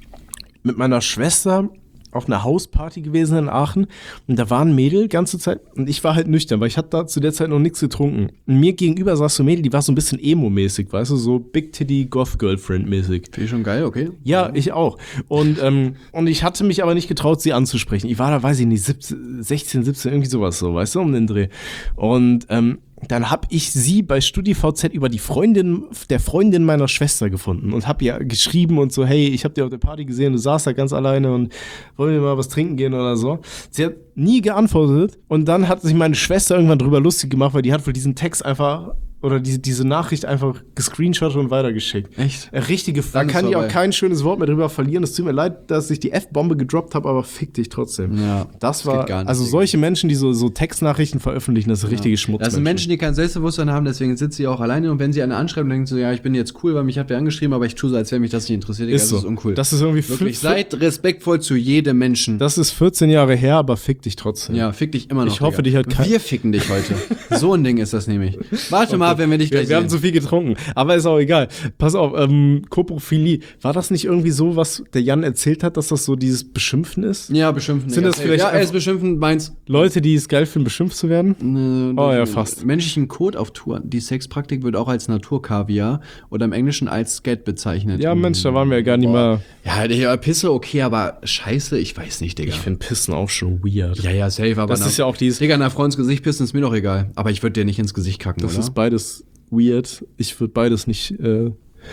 mit meiner Schwester auf einer Hausparty gewesen in Aachen und da war ein Mädel ganze Zeit und ich war halt nüchtern, weil ich hatte da zu der Zeit noch nichts getrunken. Und mir gegenüber saß so ein Mädel, die war so ein bisschen emo-mäßig, weißt du, so Big Titty Goth Girlfriend mäßig. Finde ich schon geil, okay. Ja, ich auch. Und, ähm, und ich hatte mich aber nicht getraut, sie anzusprechen. Ich war da, weiß ich nicht, siebzehn, sechzehn, siebzehn, irgendwie sowas so, weißt du, um den Dreh. Und ähm, dann habe ich sie bei StudiVZ über die Freundin der Freundin meiner Schwester gefunden und habe ihr geschrieben und so, hey, ich habe dir auf der Party gesehen, du saßt da ganz alleine und wollen wir mal was trinken gehen oder so. Sie hat nie geantwortet und dann hat sich meine Schwester irgendwann drüber lustig gemacht, weil die hat wohl diesen Text einfach oder diese, diese Nachricht einfach gescreenshottet und weitergeschickt. Echt? Äh, Richtige, da Dann ist kann ich auch vorbei. kein schönes Wort mehr drüber verlieren. Es tut mir leid, dass ich die F-Bombe gedroppt habe, aber fick dich trotzdem. Ja, das das war, geht gar nicht, also Digga. solche Menschen, die so, so Textnachrichten veröffentlichen, das ist richtige Schmutz. Das sind Menschen, die kein Selbstbewusstsein haben, deswegen sitzt sie auch alleine und wenn sie eine anschreiben, denken sie so, ja, ich bin jetzt cool, weil mich hat wer angeschrieben, aber ich tue so, als wäre mich das nicht interessiert. Digga, Ist so. Das ist uncool. Das ist irgendwie Wirklich, fünf- seid respektvoll zu jedem Menschen. Das ist vierzehn Jahre her, aber fick dich trotzdem. Ja, fick dich immer noch. Ich hoffe, Digga. dich hat kein- Wir ficken dich heute. So ein Ding ist das nämlich. Warte mal, wenn wir dich Wir, gleich wir haben sehen. zu viel getrunken, aber ist auch egal. Pass auf, ähm, Koprophilie, war das nicht irgendwie so, was der Jan erzählt hat, dass das so dieses Beschimpfen ist? Ja, beschimpfen. Sind Digga. das vielleicht ja, er einfach- ist beschimpfen, meins. Leute, die es geil finden, beschimpft zu werden? Äh, Oh ja, durch- fast. Menschlichen Code auf Tour. Die Sexpraktik wird auch als Naturkaviar oder im Englischen als Scat bezeichnet. Ja, Mensch, da waren wir ja gar nicht Boah. mal. Ja, Digga, Pisse okay, aber Scheiße, ich weiß nicht, Digga. Ich finde Pissen auch schon weird. Ja, ja, safe, aber Das na- ist ja auch dieses- Digga, einer Frau ins Gesicht pissen ist mir doch egal. Aber ich würde dir nicht ins Gesicht kacken, Das oder? ist beides weird. Ich würde beides nicht äh,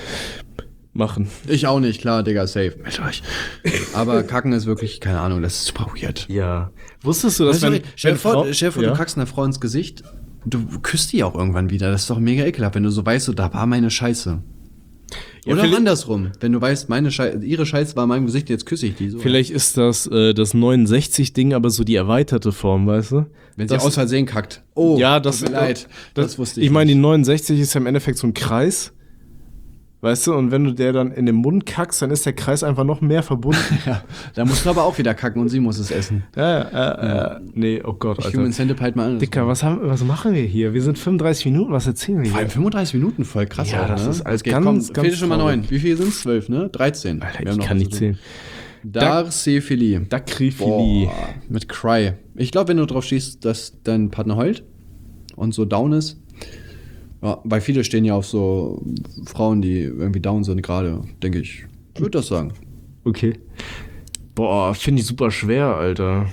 machen. Ich auch nicht, klar, Digga, safe. Mit euch. Aber kacken ist wirklich, keine Ahnung, das ist super weird. Ja. Wusstest du, dass Weißt du, wenn, stell dir wenn vor, Frau- stell dir vor ja? du kackst einer Frau ins Gesicht, du küsst die auch irgendwann wieder. Das ist doch mega ekelhaft, wenn du so weißt, so, da war meine Scheiße. Ja, Oder vielleicht- andersrum, wenn du weißt, meine Schei ihre Scheiße war in meinem Gesicht, jetzt küsse ich die so. Vielleicht ist das äh, das neunundsechzig-Ding, aber so die erweiterte Form, weißt du? Wenn sie das, aus Versehen kackt. Oh, ja, das tut mir leid. Das, Das, wusste ich Ich meine, die nicht. neunundsechzig ist ja im Endeffekt so ein Kreis. Weißt du, und wenn du der dann in den Mund kackst, dann ist der Kreis einfach noch mehr verbunden. Ja, da musst du aber auch wieder kacken und sie muss es essen. ja, äh, äh, nee, oh Gott, Alter. Human Centipede mal an. Dicker, was, haben, was machen wir hier? Wir sind fünfunddreißig Minuten, was erzählen wir Vor allem hier? fünfunddreißig Minuten voll krass Ja, auch, das ne? ist alles geht, ganz, komm, ganz fehlt schon mal traurig. neun. Wie viele sind es? Zwölf, ne? dreizehn. Alter, Wir haben ich noch kann was nicht zu tun. zählen. Darcephilie. Dakryphilie. Boah, mit Cry. Ich glaube, wenn du drauf schießt, dass dein Partner heult und so down ist. Ja, weil viele stehen ja auf so Frauen, die irgendwie down sind, gerade, denke ich. Ich würde das sagen. Okay. Boah, finde ich super schwer, Alter.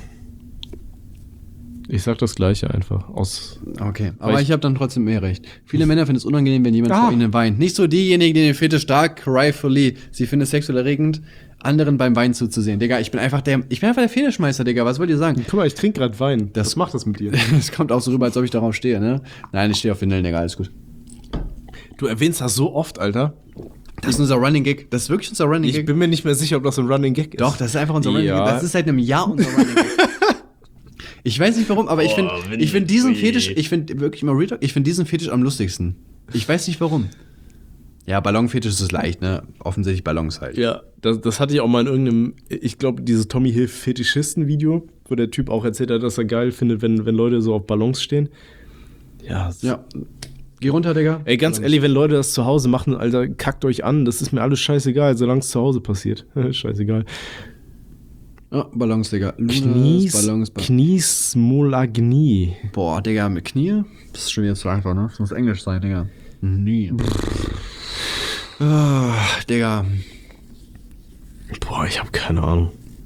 Ich sag das Gleiche einfach. Aus. Okay, aber Weil ich, ich- habe dann trotzdem mehr recht. Viele Männer finden es unangenehm, wenn jemand Ah. vor ihnen weint. Nicht so diejenigen, die den Fetisch stark cryfully. Sie finden es sexuell erregend, anderen beim Weinen zuzusehen. Digga, ich bin einfach der, ich bin einfach der Fetischmeister, Digga. Was wollt ihr sagen? Guck mal, ich trinke gerade Wein. Das- Was macht das mit dir? Es kommt auch so rüber, als ob ich darauf stehe, ne? Nein, ich stehe auf Windeln, Digga, alles gut. Du erwähnst das so oft, Alter. Das ist unser Running Gag. Das ist wirklich unser Running Ich Gag. bin mir nicht mehr sicher, ob das ein Running Gag ist. Doch, das ist einfach unser Running Ja. Gag. Das ist seit einem Jahr unser Running Gag. Ich weiß nicht warum, aber ich finde Boah, ich find diesen Winnie. Fetisch, ich finde wirklich mal Real Talk, ich finde diesen Fetisch am lustigsten. Ich weiß nicht warum. Ja, Ballonfetisch ist leicht, ne? Offensichtlich Ballons halt. Ja, das, das hatte ich auch mal in irgendeinem, ich glaube, dieses Tommy Hill Fetischisten-Video, wo der Typ auch erzählt hat, dass er geil findet, wenn, wenn Leute so auf Ballons stehen. Ja, s- Ja. Geh runter, Digga. Ey, ganz ehrlich, wenn Leute das zu Hause machen, Alter, kackt euch an, das ist mir alles scheißegal, solange es zu Hause passiert. Scheißegal. Oh, Ballons, Digga. Lunas, Knies, Ballons, Ballons. Kniesmolagnie. Boah, Digga, mit Knie? Das ist schon wieder zu einfach, ne? Das muss Englisch sein, Digga. Nie. Oh, Digga. Boah, ich habe keine Ahnung.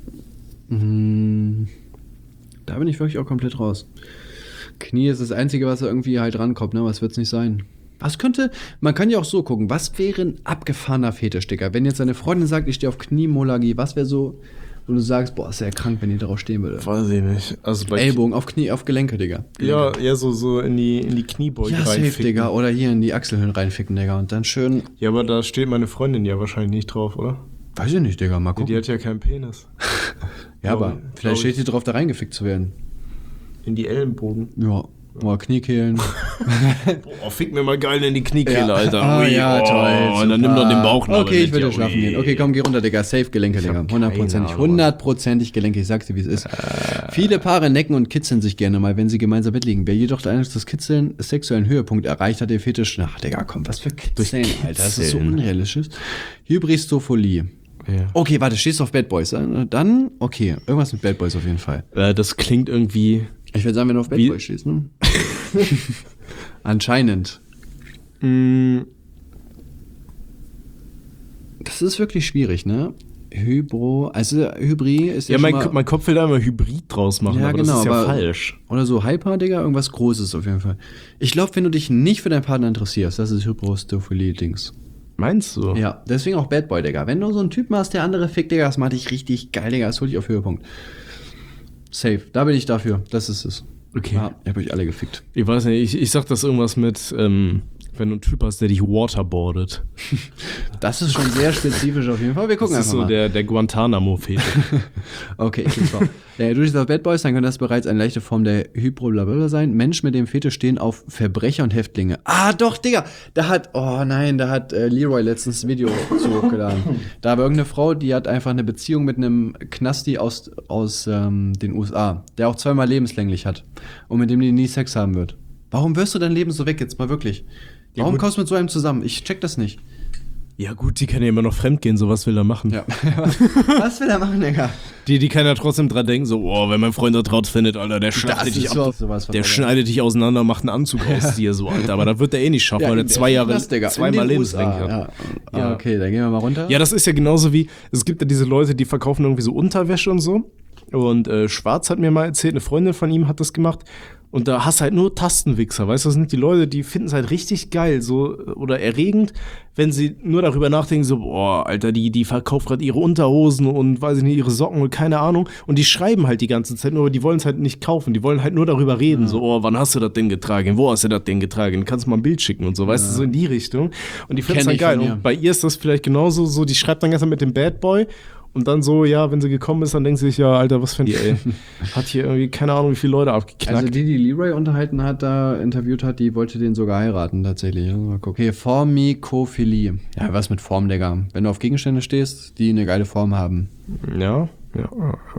Mm, da bin ich wirklich auch komplett raus. Knie ist das Einzige, was da irgendwie halt rankommt, ne? Was wird's nicht sein? Was könnte, man kann ja auch so gucken, was wäre ein abgefahrener Fetisch, Digga? Wenn jetzt deine Freundin sagt, ich stehe auf Kniemolagie, was wäre so, wo du sagst, boah, ist ja krank, wenn die darauf stehen würde? Weiß ich nicht. Also bei Ellbogen auf Knie, auf Gelenke, Digga. Gelenke. Ja, ja, so, so in die, in die Kniebeuge Ja, safe, reinficken. Digga. Oder hier in die Achselhöhlen reinficken, Digga. Und dann schön, Ja, aber da steht meine Freundin ja wahrscheinlich nicht drauf, oder? weiß ich nicht, Digga, mal Die, gucken. die hat ja keinen Penis. ja, aber glaub- vielleicht glaub steht ich. die drauf, da reingefickt zu werden. In die Ellenbogen. Ja. Boah, Kniekehlen. Boah, fick mir mal geil in die Kniekehle, Ja. Alter. Ah, Ui, ja, oh, toll. Und dann nimm doch den Bauchnabel Okay, ich mit, würde ja, schlafen ui. gehen. Okay, komm, geh runter, Digga. Safe Gelenke, Digga. hab Hundertprozentig. keine Ahnung. Hundertprozentig Gelenke. Ich sag's dir, wie es ist. Viele Paare necken und kitzeln sich gerne mal, wenn sie gemeinsam im Bett liegen. Wer jedoch eines des Kitzeln sexuellen Höhepunkt erreicht, hat den Fetisch. Ach, Digga, komm, was für Kitzeln, Alter. Das ist so Kitzeln. unrealistisch. Hybristophilie. Ja. Okay, warte, stehst du auf Bad Boys? äh? Dann, okay, irgendwas mit Bad Boys auf jeden Fall. Äh, das klingt irgendwie. Ich würde sagen, wenn du auf Bad Wie- Boys stehst, ne? Anscheinend. Mh, Das ist wirklich schwierig, ne? Hybro, also Hybrid ist ja, ja, schon mein, mal, Ko- mein Kopf will da immer Hybrid draus machen, Ja, aber genau, das ist ja aber- falsch. oder so Hyper, Digga, irgendwas Großes auf jeden Fall. Ich glaube, wenn du dich nicht für deinen Partner interessierst, das ist Hybrostophilie-Dings. Meinst du? Ja, deswegen auch Bad Boy, Digga. Wenn du so einen Typen hast, der andere fickt, Digga, das macht dich richtig geil, Digga, das holt dich auf Höhepunkt. Safe, da bin ich dafür, das ist es. Okay. Ja, ich hab euch alle gefickt. Ich weiß nicht, ich, ich sag das irgendwas mit, ähm, wenn du einen Typ hast, der dich waterboardet. Das ist schon sehr spezifisch auf jeden Fall. Wir gucken Das ist einfach so mal. der, der Guantanamo-Fetisch. Okay, ich bin's drauf. Ja, du stehst auf Bad Boys, dann könnte das bereits eine leichte Form der Hybroblablabla sein. Menschen mit dem Fetisch stehen auf Verbrecher und Häftlinge. Ah, doch, Digga. Da hat, oh nein, da hat äh, Leroy letztens ein Video zu hochgeladen. Da war irgendeine Frau, die hat einfach eine Beziehung mit einem Knasti aus, aus ähm, den U S A, der auch zweimal lebenslänglich hat und mit dem die nie Sex haben wird. Warum wirst du dein Leben so weg jetzt mal wirklich? Ja, Warum gut. kommst du mit so einem zusammen? Ich check das nicht. Ja gut, die kann ja immer noch fremdgehen, so was will er machen. Ja. Was will er machen, Digga? Die, die kann ja trotzdem dran denken, so, oh, wenn mein Freund das rausfindet, Alter, der schneidet dich ab. sowas von Der schneidet dich auseinander, macht einen Anzug aus dir, so, Alter. Aber das wird er eh nicht schaffen, weil er in zwei der- Jahre, das, Digga, in zweimal den U S A, lebenslänglich hat. Ja. Ah, Ja. okay, dann gehen wir mal runter. Ja, das ist ja genauso wie, es gibt ja diese Leute, die verkaufen irgendwie so Unterwäsche und so. Und äh, Schwarz hat mir mal erzählt, eine Freundin von ihm hat das gemacht. Und da hast du halt nur Tastenwichser, weißt du, das sind die Leute, die finden es halt richtig geil, so, oder erregend, wenn sie nur darüber nachdenken, so, boah, Alter, die, die verkauft gerade ihre Unterhosen und, weiß ich nicht, ihre Socken und keine Ahnung. Und die schreiben halt die ganze Zeit nur, aber die wollen es halt nicht kaufen, die wollen halt nur darüber reden, ja. So, oh, wann hast du das denn getragen, wo hast du das denn getragen, kannst du mal ein Bild schicken und so, weißt du, so in die Richtung. Und die finden es Kenn halt ich geil. von ihr. Und bei ihr ist das vielleicht genauso, so, die schreibt dann ganz mit dem Bad Boy. Und dann so, ja, wenn sie gekommen ist, dann denkt sie sich, ja, Alter, was für ein ey. Hat hier irgendwie, keine Ahnung, wie viele Leute abgeknackt. Also die, die Leroy unterhalten hat, da interviewt hat, die wollte den sogar heiraten, tatsächlich. Also mal gucken. Okay, Formikophilie. Ja, was mit Form, Digga. Wenn du auf Gegenstände stehst, die eine geile Form haben. Ja, ja.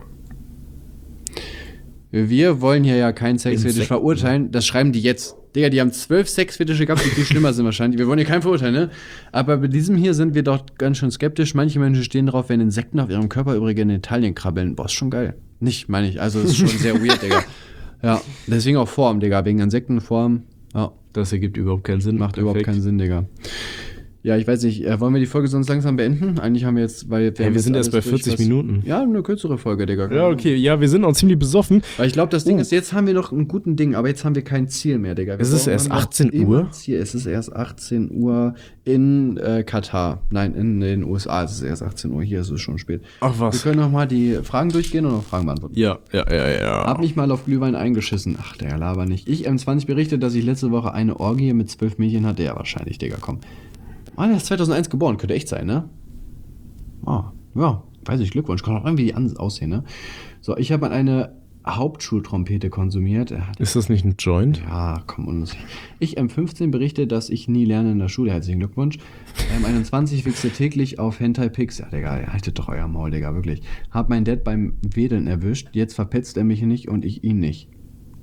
Wir wollen hier ja keinen Sexfetisch Insekten. verurteilen, das schreiben die jetzt. Digga, die haben zwölf Sexfetische gehabt, die viel schlimmer sind wahrscheinlich. Wir wollen hier keinen verurteilen, ne? Aber bei diesem hier sind wir doch ganz schön skeptisch. Manche Menschen stehen drauf, wenn Insekten auf ihrem Körper übrige Genitalien krabbeln. Boah, ist schon geil. Nicht, meine ich. Also, ist schon sehr weird, Digga. Ja, deswegen auch Form, Digga. Wegen Insektenform. Ja, Das ergibt überhaupt keinen Sinn. macht überhaupt keinen Sinn, Digga. Ja, ich weiß nicht, äh, wollen wir die Folge sonst langsam beenden? Eigentlich haben wir jetzt, weil Hey, haben wir sind jetzt erst bei alles durch, vierzig was- Minuten. Ja, eine kürzere Folge, Digga. Ja, okay, ja, wir sind auch ziemlich besoffen. Weil ich glaube, das Ding Oh. ist, jetzt haben wir noch einen guten Ding, aber jetzt haben wir kein Ziel mehr, Digga. Wir Es ist brauchen erst noch achtzehn immer Uhr? ein Ziel. Es ist erst achtzehn Uhr in äh, Katar. Nein, in den U S A ist es erst achtzehn Uhr. Hier ist es schon spät. Ach Wir was. können noch mal die Fragen durchgehen und noch Fragen beantworten. Ja, ja, ja, ja. Hab mich mal auf Glühwein eingeschissen. Ach, der laber nicht. Ich M zwanzig berichtet, dass ich letzte Woche eine Orgie mit zwölf Mädchen hatte. Ja, wahrscheinlich, Digga, komm. Mann, der ist zweitausendeins geboren. Könnte echt sein, ne? Ah, ja, weiß ich, Glückwunsch. Kann auch irgendwie die anders aussehen, ne? So, ich habe eine Hauptschultrompete konsumiert. Er hat- Ist das nicht ein Joint? Ja, komm, und ich M fünfzehn berichte, dass ich nie lerne in der Schule. Herzlichen Glückwunsch. M einundzwanzig wichse täglich auf Hentai-Pics. Ja, Digga, haltet doch euer Maul, Digga, wirklich. Hab meinen Dad beim Wedeln erwischt. Jetzt verpetzt er mich nicht und ich ihn nicht.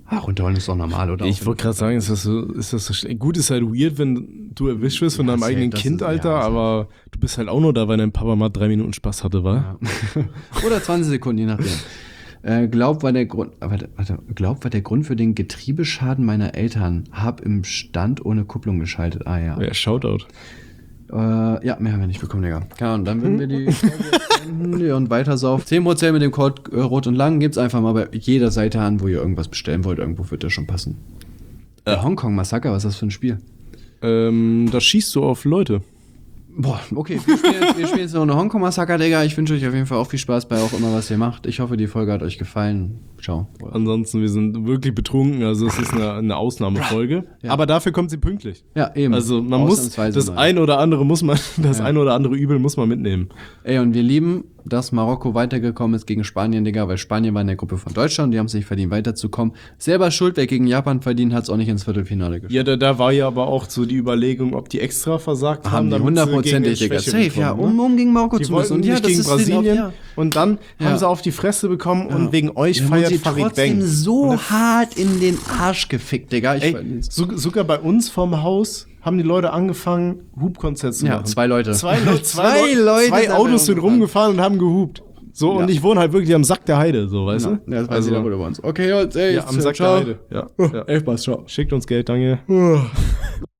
Ah, runterholen ist doch normal, oder? Ich wollte gerade sagen, ist das so, ist das so schlecht. Gut, ist halt weird, wenn du erwischt wirst von Ja, deinem safe, eigenen das Kind, ist- Alter, ja, safe. aber du bist halt auch nur da, weil dein Papa mal drei Minuten Spaß hatte, wa? Ja. Oder zwanzig Sekunden, je nachdem. Äh, glaub, war der Grund, äh, warte, warte, glaub, war der Grund für den Getriebeschaden meiner Eltern. Hab im Stand ohne Kupplung geschaltet. Ah, ja. Ja, Shoutout. Äh, ja, mehr haben wir nicht bekommen, Digga. Keine Ahnung, dann würden wir die Folge beenden und weiter saufen. zehn Prozent mit dem Code äh, Rot und Lang gibt's einfach mal bei jeder Seite an, wo ihr irgendwas bestellen wollt. Irgendwo wird das schon passen. Der Hongkong-Massaker, was ist das für ein Spiel? Ähm, da schießt du auf Leute. Boah, okay, wir spielen, jetzt, wir spielen jetzt noch eine Hongkong-Massaker, Digga. Ich wünsche euch auf jeden Fall auch viel Spaß bei auch immer, was ihr macht. Ich hoffe, die Folge hat euch gefallen. Ciao. Ansonsten, wir sind wirklich betrunken, also es ist eine, eine Ausnahmefolge. Ja. Aber dafür kommt sie pünktlich. Ja, eben. Also man muss, Ausnahmsweise das mal. ein oder andere muss man, das Ja. ein oder andere Übel muss man mitnehmen. Ey, und wir lieben, dass Marokko weitergekommen ist gegen Spanien, Digga, weil Spanien war in der Gruppe von Deutschland, die haben es nicht verdient, weiterzukommen. Selber schuld, wer gegen Japan verdient, hat es auch nicht ins Viertelfinale geschafft. Ja, da, da war ja aber auch so die Überlegung, ob die extra versagt haben. Haben die damit sie hundertprozentig, gegen den Digga. Schwächeren Safe, ja, kommen, um, ne? um gegen Marokko Die zu müssen. wollten Und ja, nicht das gegen ist denen Brasilien auch, ja. und dann Ja. haben sie auf die Fresse bekommen Ja. und wegen euch Wir haben feiert sie Farid trotzdem Bang. so hart in den Arsch gefickt, Digga. Ich Ey, so, sogar bei uns vorm Haus haben die Leute angefangen, Hubkonzert zu Ja, machen. zwei Leute. Zwei, Le zwei, Zwei Leute, Leute zwei sind Autos sind rumgefahren. rumgefahren und haben gehupt. So, Ja. und ich wohne halt wirklich am Sack der Heide, so, weißt Ja, du? das weiß also, jeder, wo du wohnst. Okay, Jungs, ey, ja, am Sack ciao. der Heide. Ja, ja. Elf Pass, ciao. Schickt uns Geld, danke.